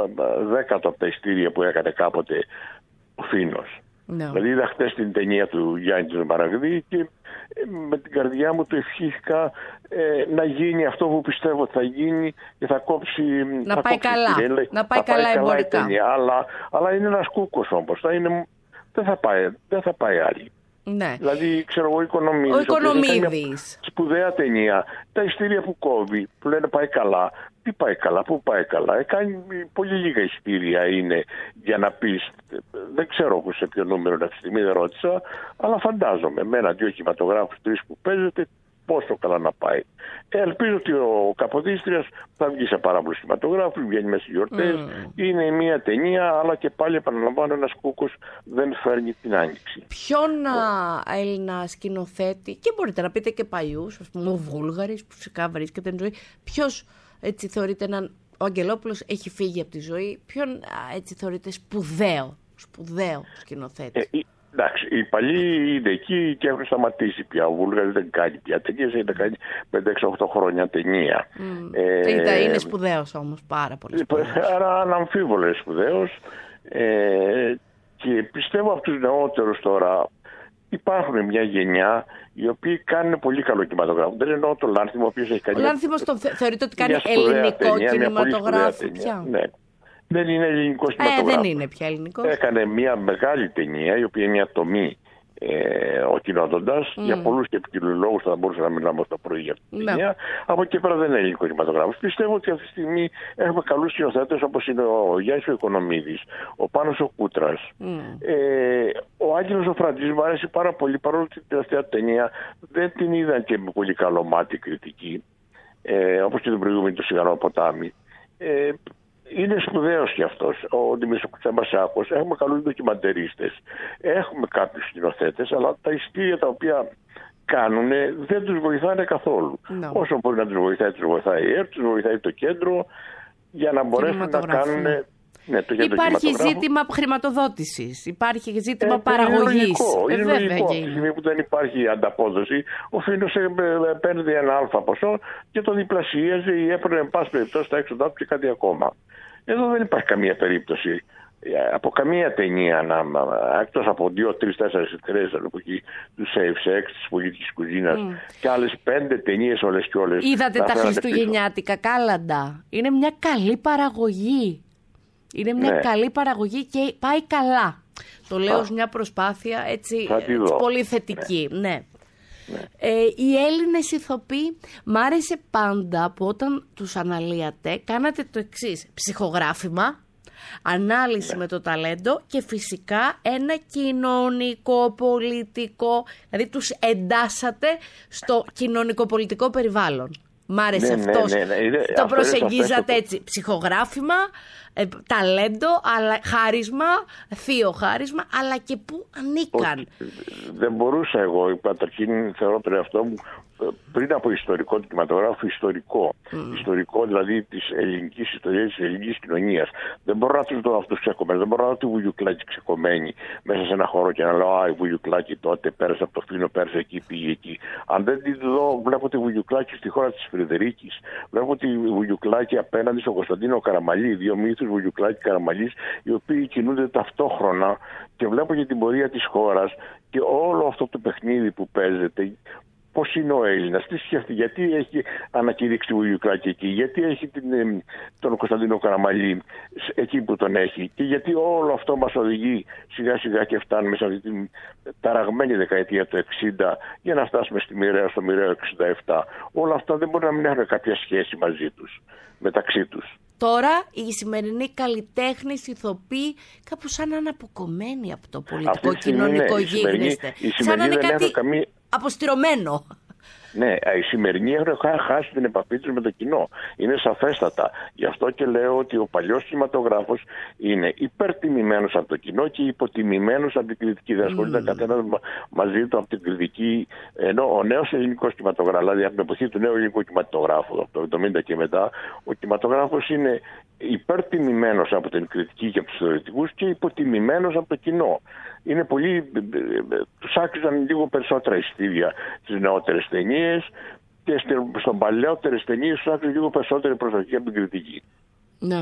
δέκατο από τα ειστήρια που έκανε κάποτε ο Φίνος. No. Δηλαδή είδα χτες την ταινία του Γιάννη του Μαραγδί και με την καρδιά μου το ευχήθηκα ε, να γίνει αυτό που πιστεύω ότι θα γίνει και θα κόψει. Να θα πάει κόψει καλά. Ταινία, να πάει καλά εμπορικά. Ταινία, αλλά, αλλά είναι ένας κούκος όμως. Θα είναι, δεν, θα πάει, δεν θα πάει άλλη. Ναι. Δηλαδή, ξέρω εγώ, ο Οικονομίδης. Ο Οικονομίδης. Σπουδαία ταινία. Τα ειστήρια που κόβει, που λένε πάει καλά. Τι πάει καλά, πού πάει καλά. Ε, κάνει πολύ λίγα ειστήρια είναι για να πεις. Δεν ξέρω σε ποιο νούμερο αυτή τη στιγμή, δεν ρώτησα, αλλά φαντάζομαι με ένα-δυο κινηματογράφους, τρεις που παίζεται, πόσο καλά να πάει. Ε, ελπίζω ότι ο Καποδίστριας θα βγει σε πάρα πολλούς κινηματογράφους, βγαίνει μέσα στις γιορτές. Mm. Είναι μια ταινία, αλλά και πάλι επαναλαμβάνω, ένας κούκος δεν φέρνει την άνοιξη. Ποιον oh. Έλληνα σκηνοθέτη, και μπορείτε να πείτε και παλιούς, ας πούμε ο Βούλγαρης που φυσικά βρίσκεται εν ζωή, ποιος έτσι θεωρείτε έναν, ο Αγγελόπουλος έχει φύγει από τη ζωή, ποιον έτσι θεωρείτε σπουδαίο, σπουδαίο σκηνοθέτη? Ε, εντάξει, οι παλιοί είναι εκεί και έχουν σταματήσει πια. Ο Βούλγαρης δεν κάνει πια ταινίες, έχει κάνει πέντε έξι οκτώ χρόνια ταινία. Mm. Ε, είναι σπουδαίος όμως, πάρα πολύ σπουδαίος. Άρα αναμφίβολα είναι σπουδαίος. Ε, και πιστεύω από τους νεότερους τώρα υπάρχουν μια γενιά οι οποίοι κάνουν πολύ καλό κινηματογράφο. Δεν εννοώ το Λάνθιμο, ο οποίος έχει κάνει. Ο Λάνθιμος το θεωρείτε ότι κάνει ελληνικό ταινία, κινηματογράφο πια? Ναι. Δεν είναι ελληνικό κινηματογράφο. Ε, δεν είναι πια ελληνικό. Έκανε μια μεγάλη ταινία, η οποία είναι μια τομή, ε, ο Κοινόδοντας. Mm. Για πολλούς και επικοινωνιολόγους θα μπορούσα να μιλάμε το πρωί για αυτή την ταινία. Από εκεί πέρα δεν είναι ελληνικό κινηματογράφο. Πιστεύω ότι αυτή τη στιγμή έχουμε καλούς σκηνοθέτες όπως είναι ο Γιάννης ο Οικονομίδης, ο Πάνος ο Κούτρας. Mm. Ε, ο Άγγελος ο Φραντζής μου αρέσει πάρα πολύ, παρόλο ότι την τελευταία ταινία δεν την είδαν και με πολύ καλό μάτι κριτική, ε, όπως και την προηγούμενη, το Σιγανό ποτάμι. Ε, Είναι σπουδαίος κι αυτός, ο Δημήτρης Κουτσαμπασάκος. Έχουμε καλούς ντοκιμαντερίστες, έχουμε κάποιους σκηνοθέτες, αλλά τα ειστήρια τα οποία κάνουν δεν τους βοηθάνε καθόλου. No. Όσο μπορεί να τους βοηθάει, τους βοηθάει η ΕΡΤ, τους βοηθάει το κέντρο, για να μπορέσουν να κάνουν. Ναι, το υπάρχει ζήτημα χρηματοδότησης, υπάρχει ζήτημα ε, παραγωγής. Είναι λογικό. Ε, είναι λογικό. Από τη στιγμή που δεν υπάρχει ανταπόδοση, ο Φίνος παίρνει ένα αλφα ποσό και το διπλασίαζε ή έπαιρνε εν πάση περιπτώσει τα έξοδά του και κάτι ακόμα. Εδώ δεν υπάρχει καμία περίπτωση από καμία ταινία, εκτός από δύο, τρεις, τέσσερις εταιρείες του Safe Sex, της πολιτικής κουζίνας mm. και άλλες πέντε ταινίες όλες και όλες. Είδατε τα χριστουγεννιάτικα κάλαντα? Είναι μια καλή παραγωγή. Είναι μια ναι. καλή παραγωγή και πάει καλά. Το λέω ως μια προσπάθεια έτσι, έτσι πολύ θετική. Ναι. Ναι. Ναι. Ε, οι Έλληνες ηθοποιοί, μ' άρεσε πάντα που όταν τους αναλύατε κάνατε το εξής: ψυχογράφημα, ανάλυση ναι. με το ταλέντο και φυσικά ένα κοινωνικό-πολιτικό, δηλαδή τους εντάσσατε στο κοινωνικό-πολιτικό περιβάλλον. Μ' άρεσε ναι, αυτός. Ναι, ναι, ναι. Το προσεγγίζατε έτσι. Ψυχογράφημα, ε, ταλέντο, αλλά χάρισμα, θείο χάρισμα, αλλά και πού ανήκαν. Όχι, δεν μπορούσα εγώ, καταρχήν θεωρώ τον εαυτό μου πριν από ιστορικό του κινηματογράφου, ιστορικό. Mm. Ιστορικό δηλαδή της ελληνικής ιστορίας, της ελληνικής κοινωνίας. Δεν μπορώ να τους δω αυτούς ξεκομμένους, δεν μπορώ να δω τη Βουγιουκλάκη ξεκομμένη μέσα σε ένα χώρο και να λέω «Α, η Βουγιουκλάκη τότε πέρασε από το Φλίνο, πέρασε εκεί, πήγε εκεί». Αν δεν τη δω, βλέπω τη Βουγιουκλάκη στη χώρα της Φρυδερίκης. Βλέπω τη Βουγιουκλάκη απέναντι στον Κωνσταντίνο Καραμαλή, δύο μύθους Βουγιουκλάκη Καραμαλής, οι οποίοι κινούνται ταυτόχρονα, και βλέπω και την πορεία της χώρας και όλο αυτό το παιχνίδι που παίζεται. Πώς είναι ο Έλληνας, τι σκέφτεται, γιατί έχει ανακηρύξει τη Βουγιουκλάκη εκεί, γιατί έχει την, τον Κωνσταντίνο Καραμαλή εκεί που τον έχει, και γιατί όλο αυτό μας οδηγεί σιγά σιγά και φτάνουμε σε αυτή την ταραγμένη δεκαετία του εξήντα για να φτάσουμε στη μοιραία, στο μοιραίο εξήντα επτά. Όλα αυτά δεν μπορεί να μην έχουν κάποια σχέση μαζί τους, μεταξύ τους. Τώρα οι σημερινοί καλλιτέχνες, ηθοποιοί, κάπου σαν να είναι αποκομμένοι από το πολιτικό κοινωνικό γίγνεσθε. Σαν να είναι κάτι καμία... αποστηρωμένο. Ναι, οι σημερινοί έχουν χάσει την επαφή τους με το κοινό. Είναι σαφέστατα. Γι' αυτό και λέω ότι ο παλιός κινηματογράφος είναι υπερτιμημένος από το κοινό και υποτιμημένος από την κριτική. Δεν ασχολείται mm. κανένας μαζί του από την κριτική. Ενώ ο νέος ελληνικός κινηματογράφος, δηλαδή από την εποχή του νέου ελληνικού κινηματογράφου, από το εβδομήντα και μετά, ο κινηματογράφος είναι υπερτιμημένος από την κριτική και από τους θεωρητικούς και υποτιμημένος από το κοινό. Είναι πολύ, τους άξιζαν λίγο περισσότερα εισιτήρια στις νεότερες ταινίες και στον παλαιότερες ταινίες τους άξιζαν λίγο περισσότερη προσοχή από την κριτική. Ναι.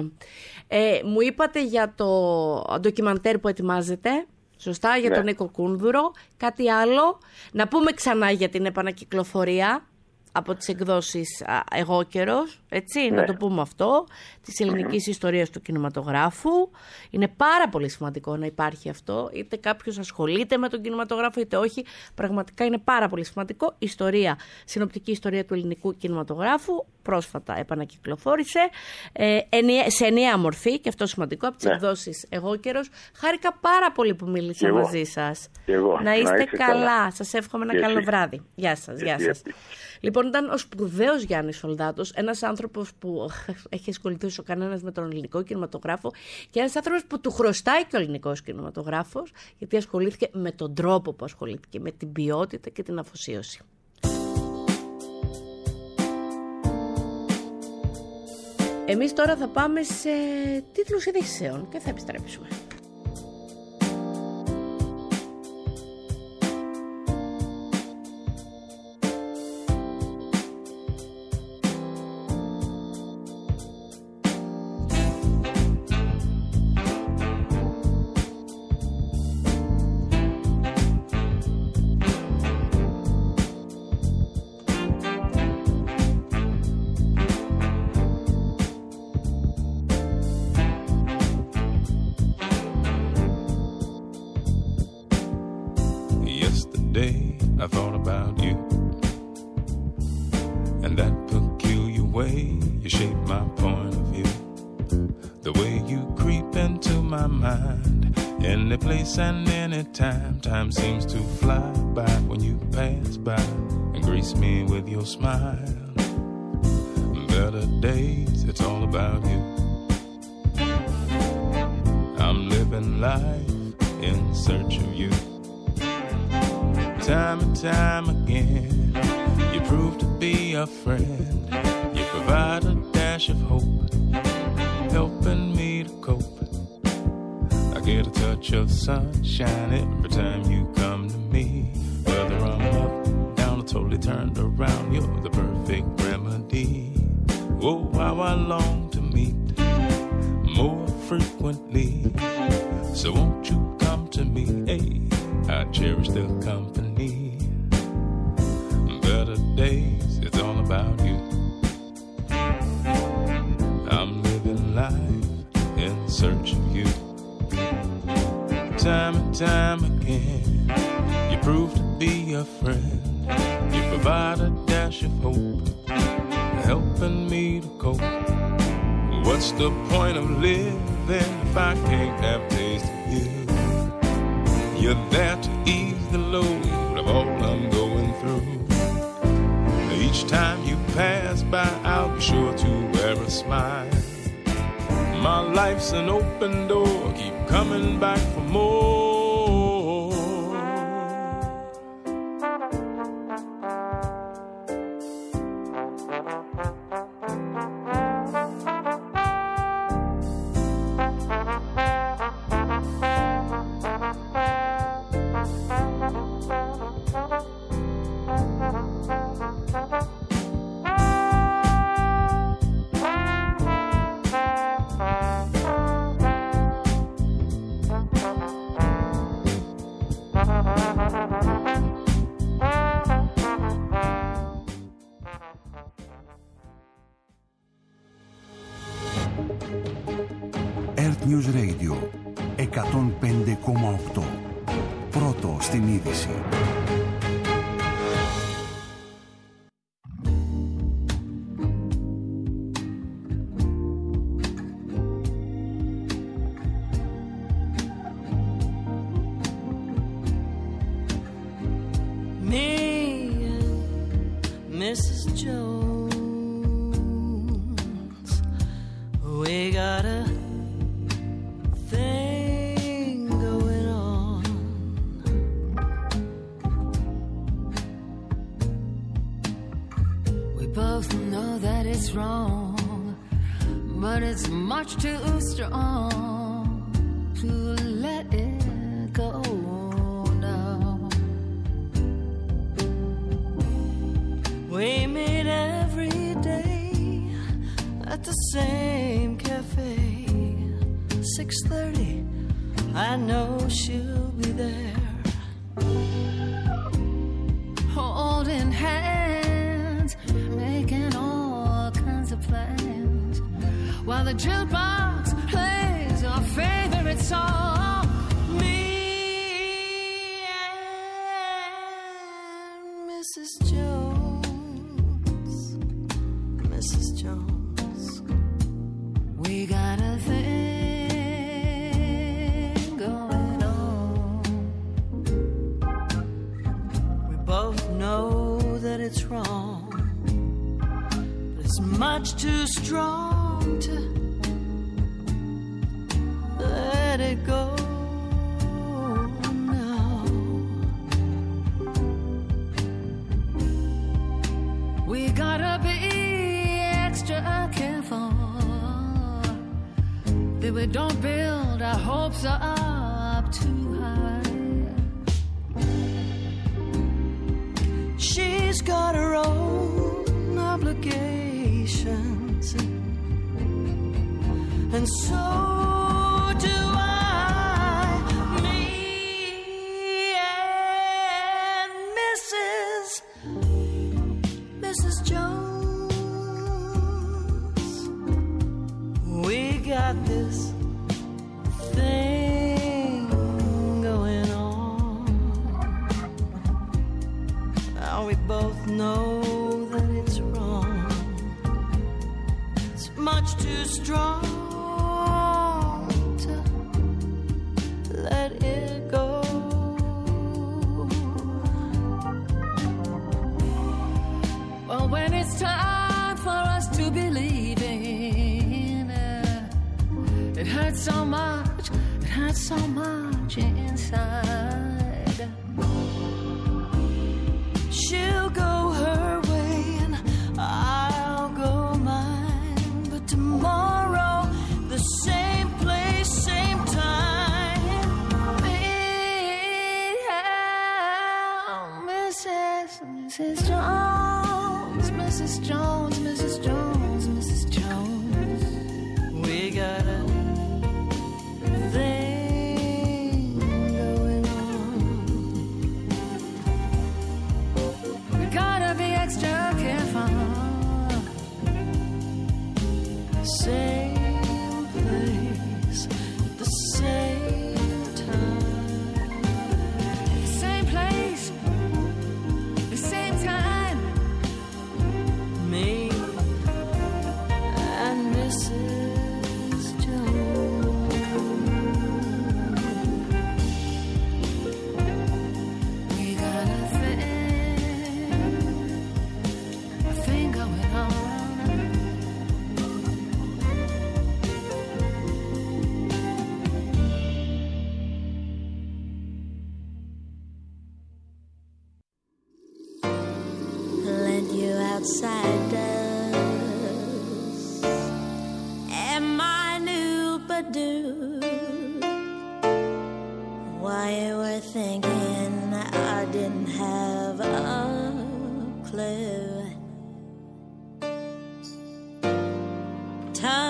Ε, μου είπατε για το ντοκιμαντέρ που ετοιμάζετε, σωστά, για ναι. τον Νίκο Κούνδουρο. Κάτι άλλο, να πούμε ξανά για την επανακυκλοφορία από τις εκδόσεις «Εγώ καιρός», έτσι, ναι. να το πούμε αυτό, της ελληνικής mm-hmm. ιστορίας του κινηματογράφου. Είναι πάρα πολύ σημαντικό να υπάρχει αυτό, είτε κάποιος ασχολείται με τον κινηματογράφο είτε όχι, πραγματικά είναι πάρα πολύ σημαντικό. Ιστορία, συνοπτική ιστορία του ελληνικού κινηματογράφου, πρόσφατα επανακυκλοφόρησε, ε, σε ενιαία μορφή, και αυτό σημαντικό, από τις ναι. εκδόσεις «Εγώ καιρός». Χάρηκα πάρα πολύ που μίλησα εγώ. μαζί σας. Εγώ. Να είστε να καλά. καλά. Σας εύχομαι ένα καλό βράδυ. Γεια σας. Γεια σας. Λοιπόν, ήταν ο σπουδαίος Γιάννης Σολδάτος, ένας άνθρωπος που έχει ασχοληθεί ο κανένας με τον ελληνικό κινηματογράφο και ένας άνθρωπος που του χρωστάει και ο ελληνικός κινηματογράφος, γιατί ασχολήθηκε με τον τρόπο που ασχολήθηκε, με την ποιότητα και την αφοσίωση. Εμείς τώρα θα πάμε σε τίτλους ειδήσεων και θα επιστρέψουμε. I thought about you and that peculiar way you shape my point of view, the way you creep into my mind, any place and any time. Time seems to fly by when you pass by and grace me with your smile. Better days, it's all about you. I'm living life in search of you. Time and time again, you prove to be a friend. You provide a dash of hope, helping me to cope. I get a touch of sunshine every time you come to me. Whether I'm up, down, or totally turned around, you're the perfect remedy. Oh, how I long to meet more frequently. So won't you come to me? Hey, I cherish the company. Better days, it's all about you. I'm living life in search of you. Time and time again, you prove to be a friend. You provide a dash of hope, helping me to cope. What's the point of living if I can't have taste of you? You're there to ease the load of all I'm going through. Each time you pass by, I'll be sure to wear a smile. My life's an open door, keep coming back for more. Earth News Radio εκατόν πέντε κόμμα οκτώ. Πρώτο στην είδηση.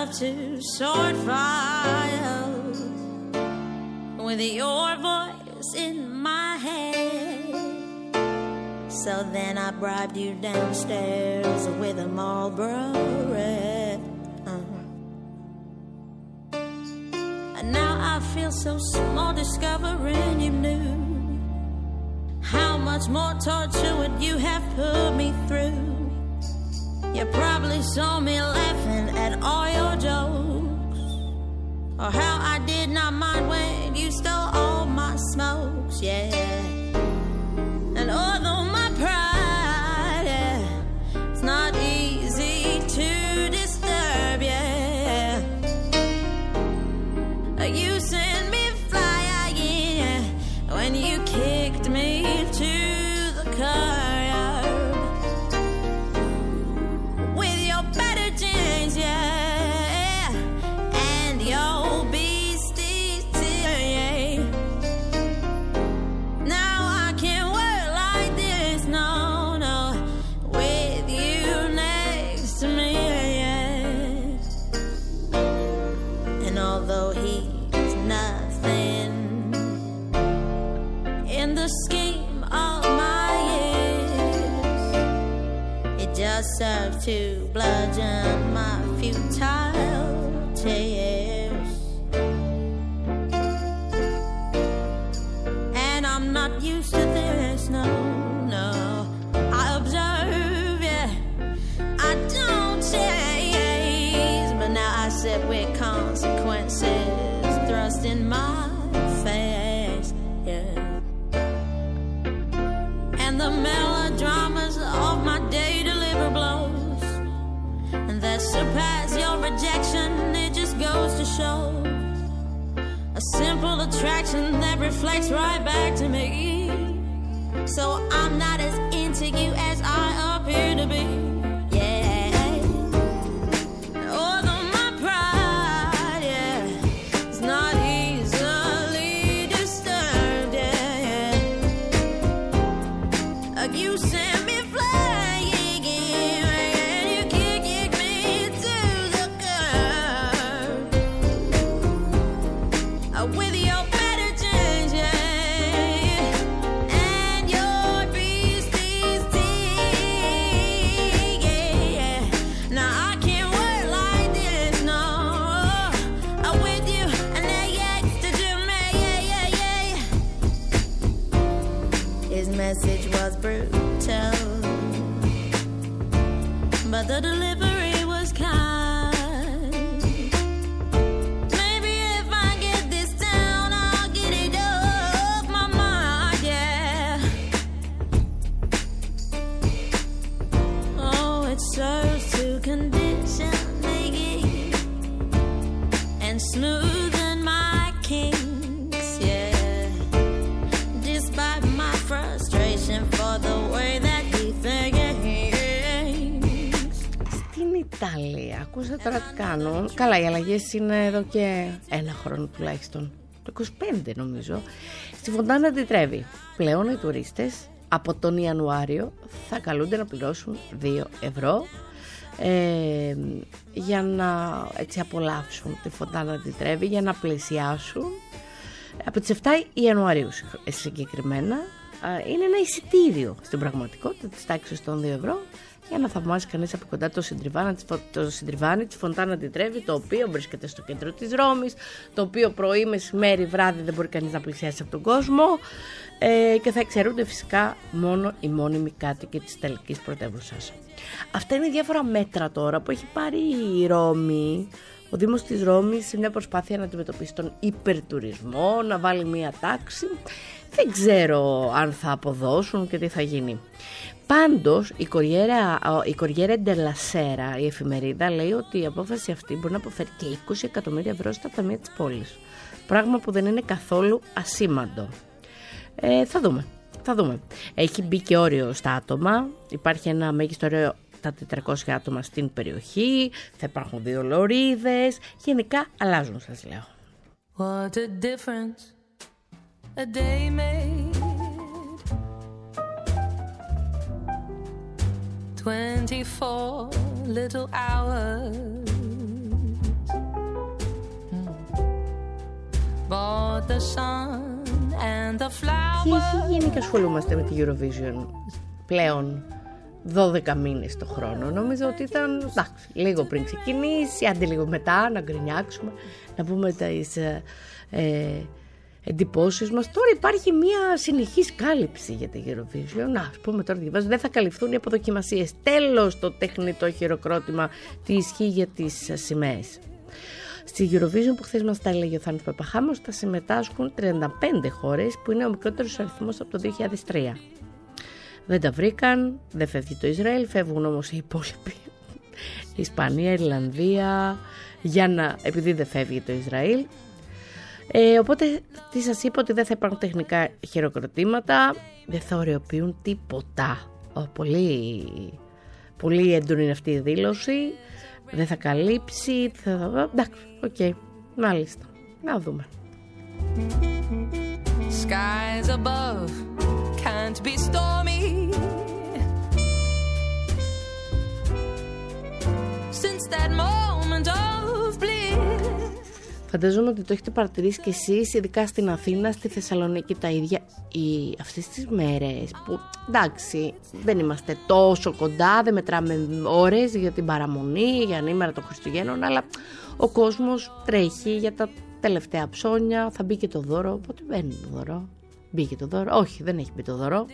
love to start fires with your voice in my head. So then I bribed you downstairs with a Marlboro Red. Uh-huh. And now I feel so small discovering you knew how much more torture would you have put me through. You probably saw me laughing at all your jokes, or how I did not mind when you stole all my smokes, yeah. And although my pride, yeah, it's not easy to disturb, yeah. You sent me flying when you kicked me to the curb with your better jeans, yeah, and your beastie tear, yeah. Now I can't work like this, no, no, with you next to me, yeah. And although he's nothing in the scheme of my years, it just serves to bludgeon my futile tears. And I'm not used to this, no, no. I observe, yeah, I don't chase, but now I sit with consequences thrust in my face, yeah. And the melodramas of my day deliver blows, and that surpass your rejection. It just goes to show a simple attraction that reflects right back to me. So I'm not as into you as I appear to be, yeah. Although my pride, yeah, is not easily disturbed, yeah. You sent me flying and you kicked me to the curb with your better jeans, yeah, and your beastie's teeth, yeah. Now I can't work like this, no, I'm with you and that next to me, yeah, yeah, yeah. His message was brutal, but the delivery was kind. Maybe if I get this down, I'll get it off my mind, yeah. Oh, it serves to condition me and smoothen my kinks, yeah. Despite my frustration for the way that he thinks. Στην Ιταλία, ακούστε τώρα τι κάνουν. Καλά, οι αλλαγές είναι εδώ και ένα χρόνο τουλάχιστον. Το είκοσι πέντε νομίζω. Στη Φοντάνα τη Τρέβη. Πλέον οι τουρίστες από τον Ιανουάριο θα καλούνται να πληρώσουν δύο ευρώ ε, για να έτσι απολαύσουν τη Φοντάνα τη Τρέβη, για να πλαισιάσουν. Από τις επτά Ιανουαρίου συγκεκριμένα. Είναι ένα εισιτήριο στην πραγματικότητα της τάξης των δύο ευρώ για να θαυμάσει κανείς από κοντά το συντριβάνι, το συντριβάνι της Φοντάνα τη Τρέβη, το οποίο βρίσκεται στο κέντρο της Ρώμης, το οποίο πρωί, μεσημέρι, βράδυ δεν μπορεί κανείς να πλησιάσει από τον κόσμο ε, και θα εξαιρούνται φυσικά μόνο οι μόνιμοι κάτοικοι της Ιταλικής πρωτεύουσας. Αυτά είναι διάφορα μέτρα τώρα που έχει πάρει η Ρώμη, ο Δήμος της Ρώμης, σε μια προσπάθεια να αντιμετωπίσει τον υπερτουρισμό, να βάλει μια τάξη. Δεν ξέρω αν θα αποδώσουν και τι θα γίνει. Πάντως η Κοριέρα Ντελα Σέρα, η εφημερίδα, λέει ότι η απόφαση αυτή μπορεί να αποφέρει και είκοσι εκατομμύρια ευρώ στα ταμεία της πόλης. Πράγμα που δεν είναι καθόλου ασήμαντο. Ε, θα δούμε, θα δούμε. Έχει μπει και όριο στα άτομα. Υπάρχει ένα μέγιστο όριο τα τετρακόσια άτομα στην περιοχή. Θα υπάρχουν δύο λωρίδες. Γενικά αλλάζουν, σας λέω. What a difference a day made. Twenty-four little hours the sun and the flowers. Και έχει γίνει και ασχολούμαστε με τη Eurovision πλέον δώδεκα μήνες το χρόνο. Νομίζω ότι ήταν εντάξει, λίγο πριν ξεκινήσει, άντε λίγο μετά να γκρινιάξουμε, να πούμε τις ε, ε, εντυπώσεις μας. Τώρα υπάρχει μια συνεχής κάλυψη για τη Eurovision. Να, ας πούμε τώρα διαβάζω, δεν θα καλυφθούν οι αποδοκιμασίες. Τέλος το τεχνητό χειροκρότημα, τι ισχύει για τις σημαίες. Στη Eurovision που χθες μας τα έλεγε ο Θάνος Παπαχάμος, θα συμμετάσχουν τριάντα πέντε χώρες, που είναι ο μικρότερος αριθμός από το δύο χιλιάδες τρία. Δεν τα βρήκαν, δεν φεύγει το Ισραήλ, φεύγουν όμως οι υπόλοιποι. Η Ισπανία, η Ιρλανδία, για να, επειδή δεν φεύγει το Ισραήλ. Ε, οπότε τι σας είπα, ότι δεν θα υπάρχουν τεχνικά χειροκροτήματα, δεν θα ωρεοποιούν τίποτα. Ο, πολύ, πολύ έντονη είναι αυτή η δήλωση. Δεν θα καλύψει, θα... εντάξει, οκ, okay. Μάλιστα, να δούμε. Skies above can't be stormy. Since that moment of bliss. Φανταζόμαι ότι το έχετε παρατηρήσει κι εσείς, ειδικά στην Αθήνα, στη Θεσσαλονίκη τα ίδια. Οι, αυτές τις μέρες που εντάξει δεν είμαστε τόσο κοντά, δεν μετράμε ώρες για την παραμονή, για ανήμερα των Χριστουγέννων, αλλά ο κόσμος τρέχει για τα τελευταία ψώνια, θα μπει και το δώρο, οπότε μπαίνει το δώρο. Μπήκε το δώρο, όχι δεν έχει μπει το δώρο.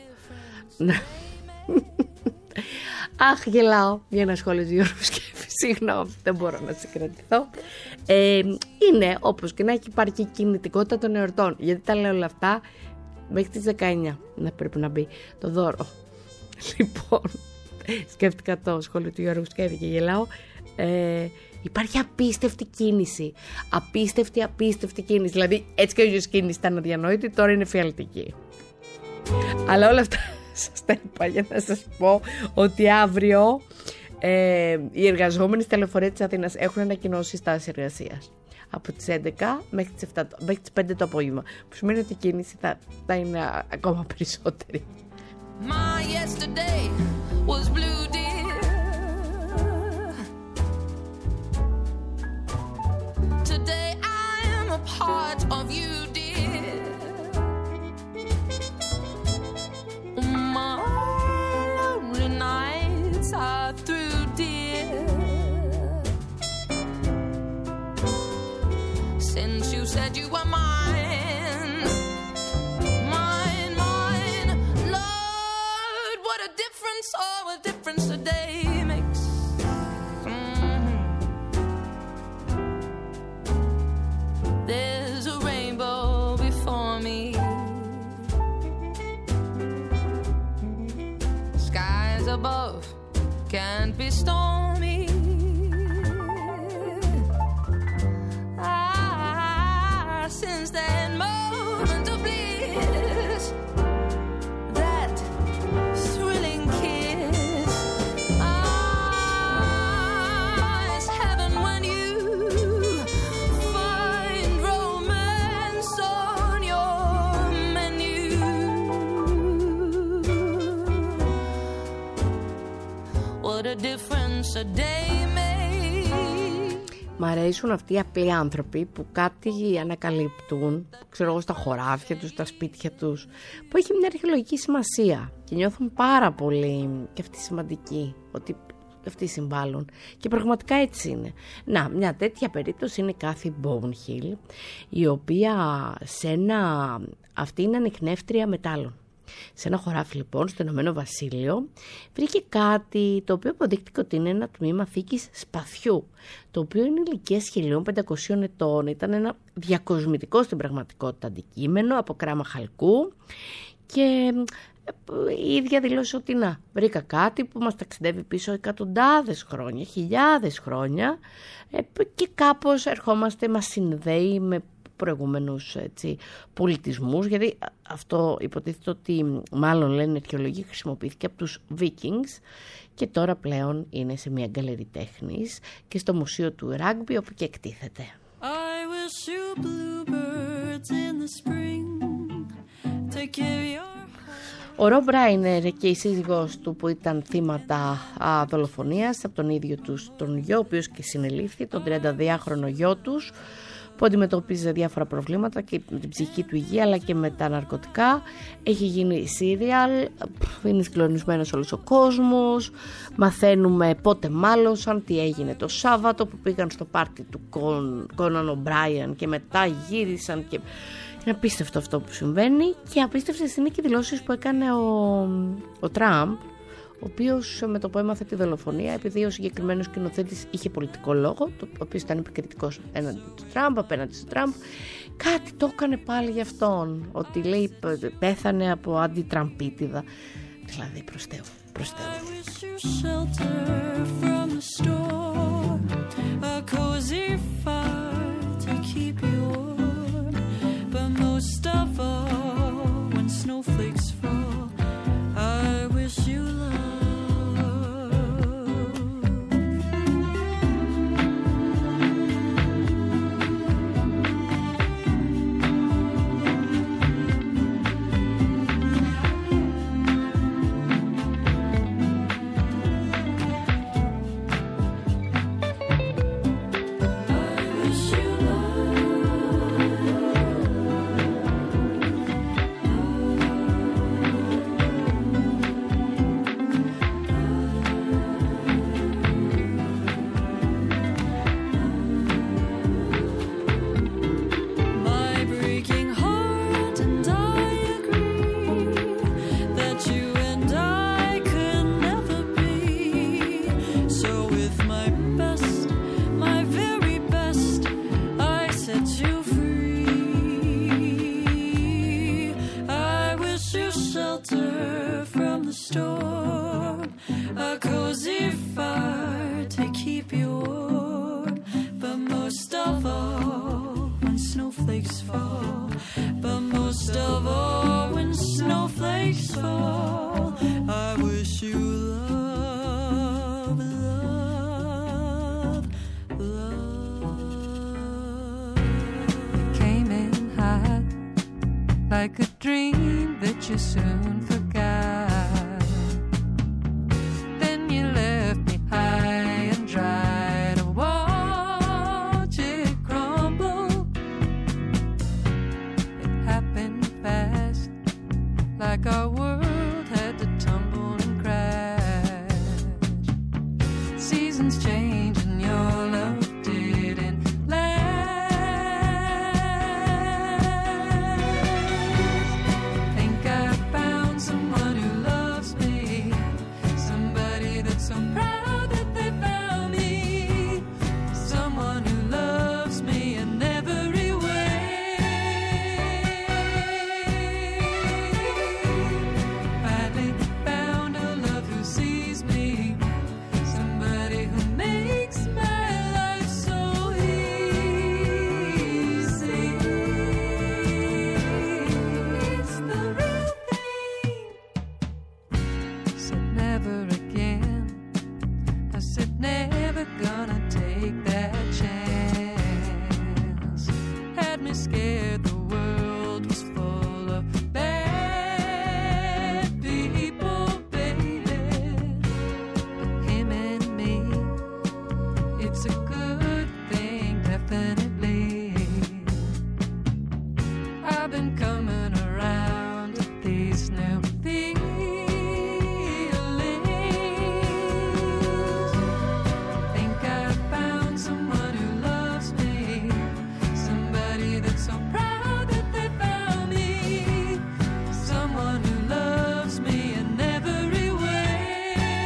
Αχ, γελάω για ένα σχόλιο του Γιώργου Σκέφη. Συγγνώμη, δεν μπορώ να συγκρατηθώ. Ε, είναι όπως και να έχει υπάρχει κινητικότητα των εορτών. Γιατί τα λέω όλα αυτά μέχρι τις δεκαεννιά να πρέπει να μπει το δώρο. Λοιπόν, σκέφτηκα το σχόλιο του Γιώργου Σκέφη και γελάω. Ε, υπάρχει απίστευτη κίνηση. Απίστευτη, απίστευτη κίνηση. Δηλαδή, έτσι και ο ίδιος κίνηση ήταν αδιανόητη, τώρα είναι φιαλτική. Αλλά όλα αυτά σας τα είπα για να σας πω ότι αύριο ε, οι εργαζόμενοι στα λεωφορεία της Αθήνας έχουν ανακοινώσει στάση εργασίας από τις έντεκα μέχρι τις, επτά, μέχρι τις πέντε το απόγευμα, που σημαίνει ότι η κίνηση θα, θα είναι ακόμα περισσότερη. My yesterday was blue, dear. Today I am a part of you, dear. My lonely nights are through, dear. Since you said you were mine, mine, mine, Lord, what a difference, oh, a difference a day makes. Mm-hmm. There's a rainbow before me. Skies above can't be stormy. Ah, since that moment of bliss, that thrilling kiss, ah, it's heaven when you find romance on your menu. What a difference a day made. Μ' αρέσουν αυτοί οι απλοί άνθρωποι που κάτι ανακαλύπτουν, ξέρω εγώ, στα χωράφια τους, στα σπίτια τους, που έχει μια αρχαιολογική σημασία και νιώθουν πάρα πολύ και αυτοί σημαντικοί, ότι αυτοί συμβάλλουν. Και πραγματικά έτσι είναι. Να, μια τέτοια περίπτωση είναι η Κάθι Bonehill, η οποία σε ένα, αυτή είναι ανιχνεύτρια μετάλλων. Σε ένα χωράφι λοιπόν στο Ηνωμένο Βασίλειο βρήκε κάτι το οποίο αποδείχτηκε ότι είναι ένα τμήμα θήκης σπαθιού, το οποίο είναι ηλικίας χίλια πεντακόσιων ετών. Ήταν ένα διακοσμητικό στην πραγματικότητα αντικείμενο από κράμα χαλκού και η ίδια δηλώσε ότι να, βρήκα κάτι που μας ταξιδεύει πίσω εκατοντάδες χρόνια, χιλιάδες χρόνια και κάπως ερχόμαστε, μας συνδέει με προηγούμενους έτσι, πολιτισμούς, γιατί αυτό υποτίθεται ότι μάλλον λένε αρχαιολογοί χρησιμοποιήθηκε από τους Vikings και τώρα πλέον είναι σε μια γκαλερί τέχνης και στο μουσείο του Rugby όπου και εκτίθεται. I wish you bluebirds in the spring to give your... Ο Ρομπ Ράινερ και η σύζυγός του που ήταν θύματα α, δολοφονίας από τον ίδιο τους τον γιο, ο οποίος και συνελήφθη, τον τριανταδυάχρονο γιο τους, που αντιμετώπιζε διάφορα προβλήματα και με την ψυχική του υγεία αλλά και με τα ναρκωτικά. Έχει γίνει serial, είναι συγκλονισμένος όλος ο κόσμος, μαθαίνουμε πότε μάλωσαν, τι έγινε το Σάββατο που πήγαν στο πάρτι του Conan O'Brien και μετά γύρισαν και... Είναι απίστευτο αυτό που συμβαίνει και απίστευτες είναι και οι δηλώσεις που έκανε ο, ο Τραμπ, ο οποίος με το που έμαθε τη δολοφονία, επειδή ο συγκεκριμένος σκηνοθέτης είχε πολιτικό λόγο, το οποίο ήταν επικριτικός έναντι του Τραμπ, απέναντι του Τραμπ, κάτι το έκανε πάλι για αυτόν, ότι λέει πέθανε από αντιτραμπίτιδα. Δηλαδή προς Θεού, προς Θεού. Most of all, when snowflakes fall, I wish you love. Like a dream that you soon forgot. Then you left me high and dry to watch it crumble. It happened fast, like our world had to tumble and crash. Seasons change and your love didn't last.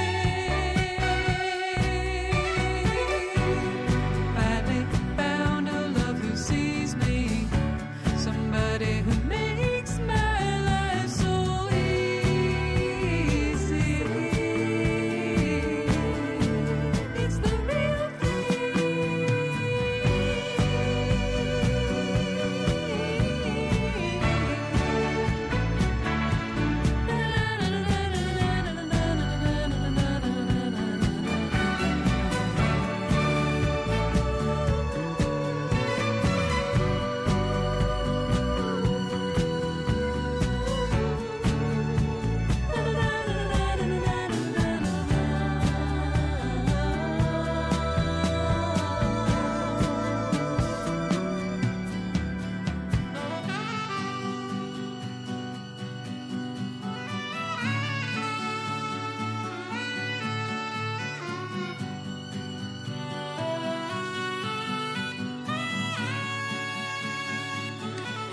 Found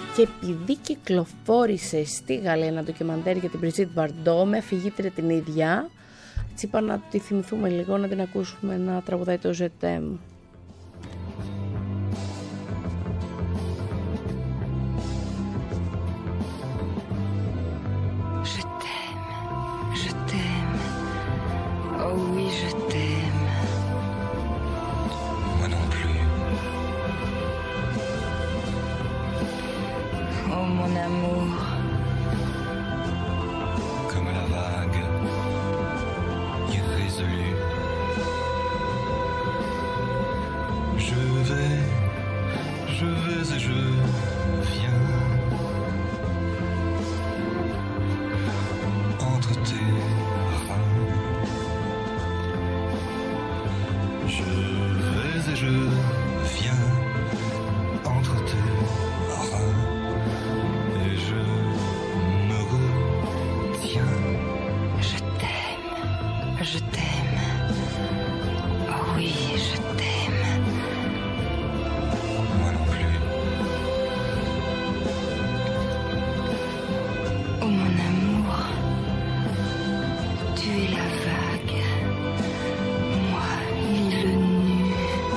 και επειδή κυκλοφόρησε στη Γαλλία ένα ντοκιμαντέρ για την Brigitte Bardot με αφηγήτρια την ίδια, έτσι είπα να τη θυμηθούμε λίγο, να την ακούσουμε να τραγουδάει το Je t'aime. Je t'aime, je t'aime, oh oui je t'aime. Moi non plus. Oh mon amour, Comme la vague, irrésolue. Je vais, je vais et je viens. Entre tes reins. Je vais et je viens. Entre tes reins. Et je me retiens. je t'aime, je t'aime, oh oui je t'aime. Moi non plus. Oh mon amour, tu es la vague, moi l'île nue.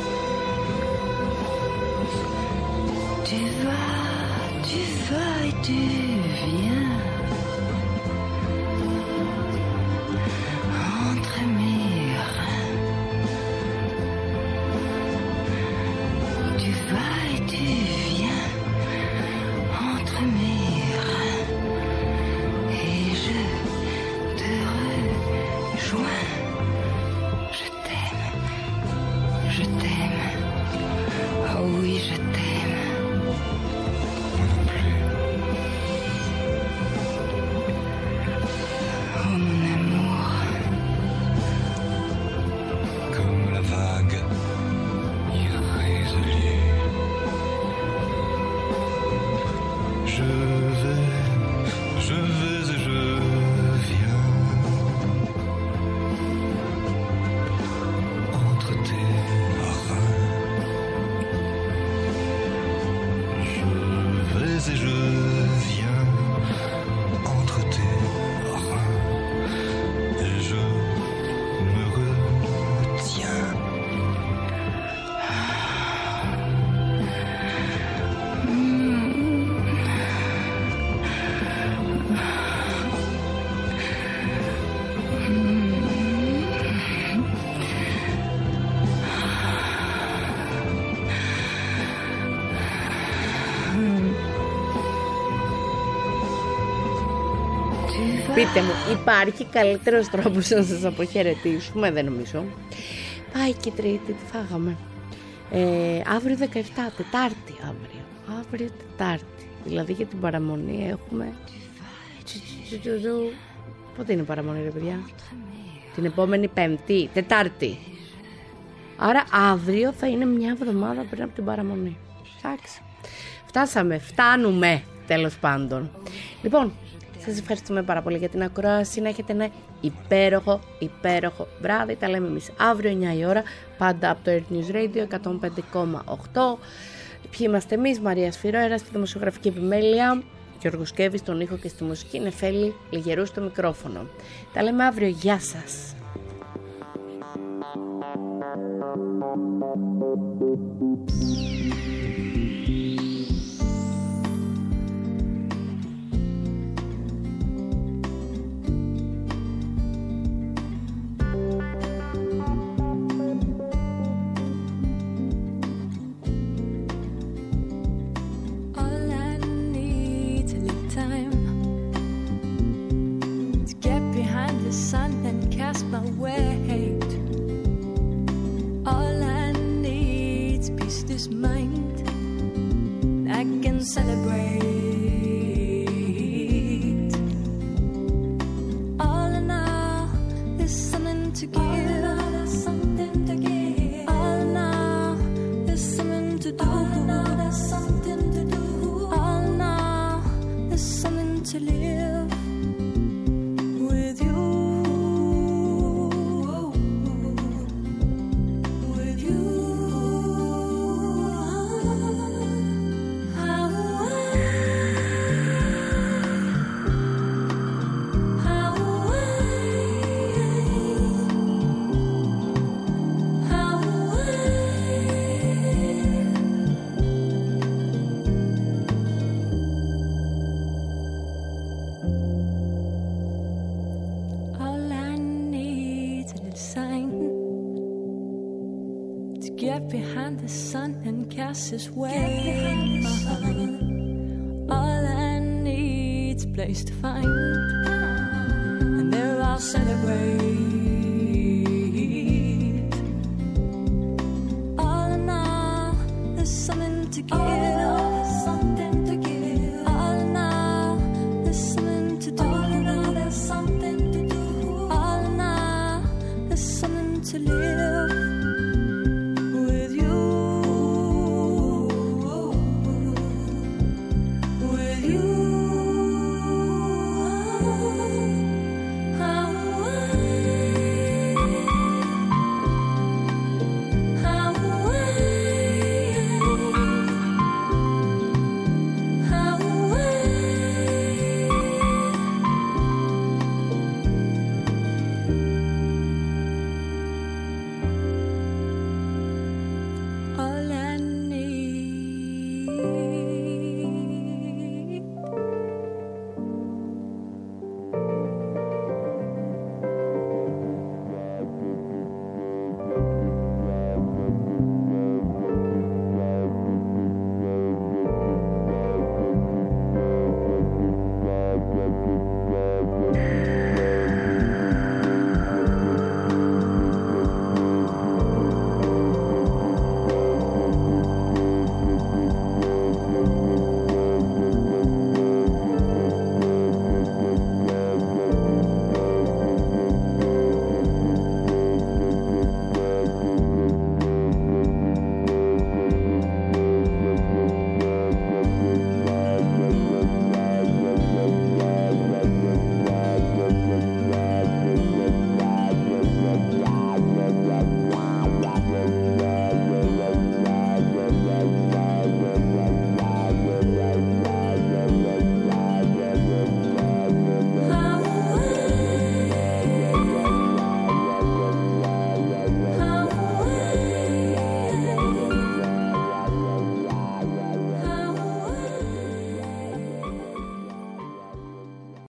Tu vas, tu vas et tu viens entre mes reins. Tu vas et tu viens entre mes reins. Et je te rejoins. Je t'aime, je t'aime, oh oui je t'aime. Moi non plus. Oh mon amour, Comme la vague, irrésolue. Je vais, je vais et je viens. Entre tes reins. Je vais et je viens. Entre tes reins. Et je me retiens. Πείτε μου, υπάρχει καλύτερος τρόπος να σας αποχαιρετήσουμε? Δεν νομίζω. Πάει και Τρίτη, τι φάγαμε. Ε, αύριο δεκαεπτά, Τετάρτη αύριο. Αύριο Τετάρτη. Δηλαδή για την παραμονή έχουμε... Πότε είναι η παραμονή ρε παιδιά? Την επόμενη Πέμπτη, Τετάρτη. Άρα αύριο θα είναι μια εβδομάδα πριν από την παραμονή. Εντάξει. Φτάσαμε, φτάνουμε τέλος πάντων. Λοιπόν, σας ευχαριστούμε πάρα πολύ για την ακρόαση. Να έχετε ένα υπέροχο, υπέροχο βράδυ. Τα λέμε εμείς αύριο εννιά η ώρα, πάντα από το Earth News Radio εκατόν πέντε κόμμα οκτώ. Ποιοι είμαστε εμείς? Μαρία Σφυρόερα στη δημοσιογραφική επιμέλεια, Γιώργος Κέβης στον ήχο και στη μουσική, Νεφέλη Λιγερού στο μικρόφωνο. Τα λέμε αύριο. Γεια σας. Sun and cast my weight. All I need's peace, this mind I can celebrate. All in all, there's something to give. All in all, there's something to give. All in all, there's something to do. All in all, there's something to do. All in all, there's something to live with you. With you. behind the sun and cast his way. All I need's a place to find, and there I'll celebrate. All in all, there's something to give, something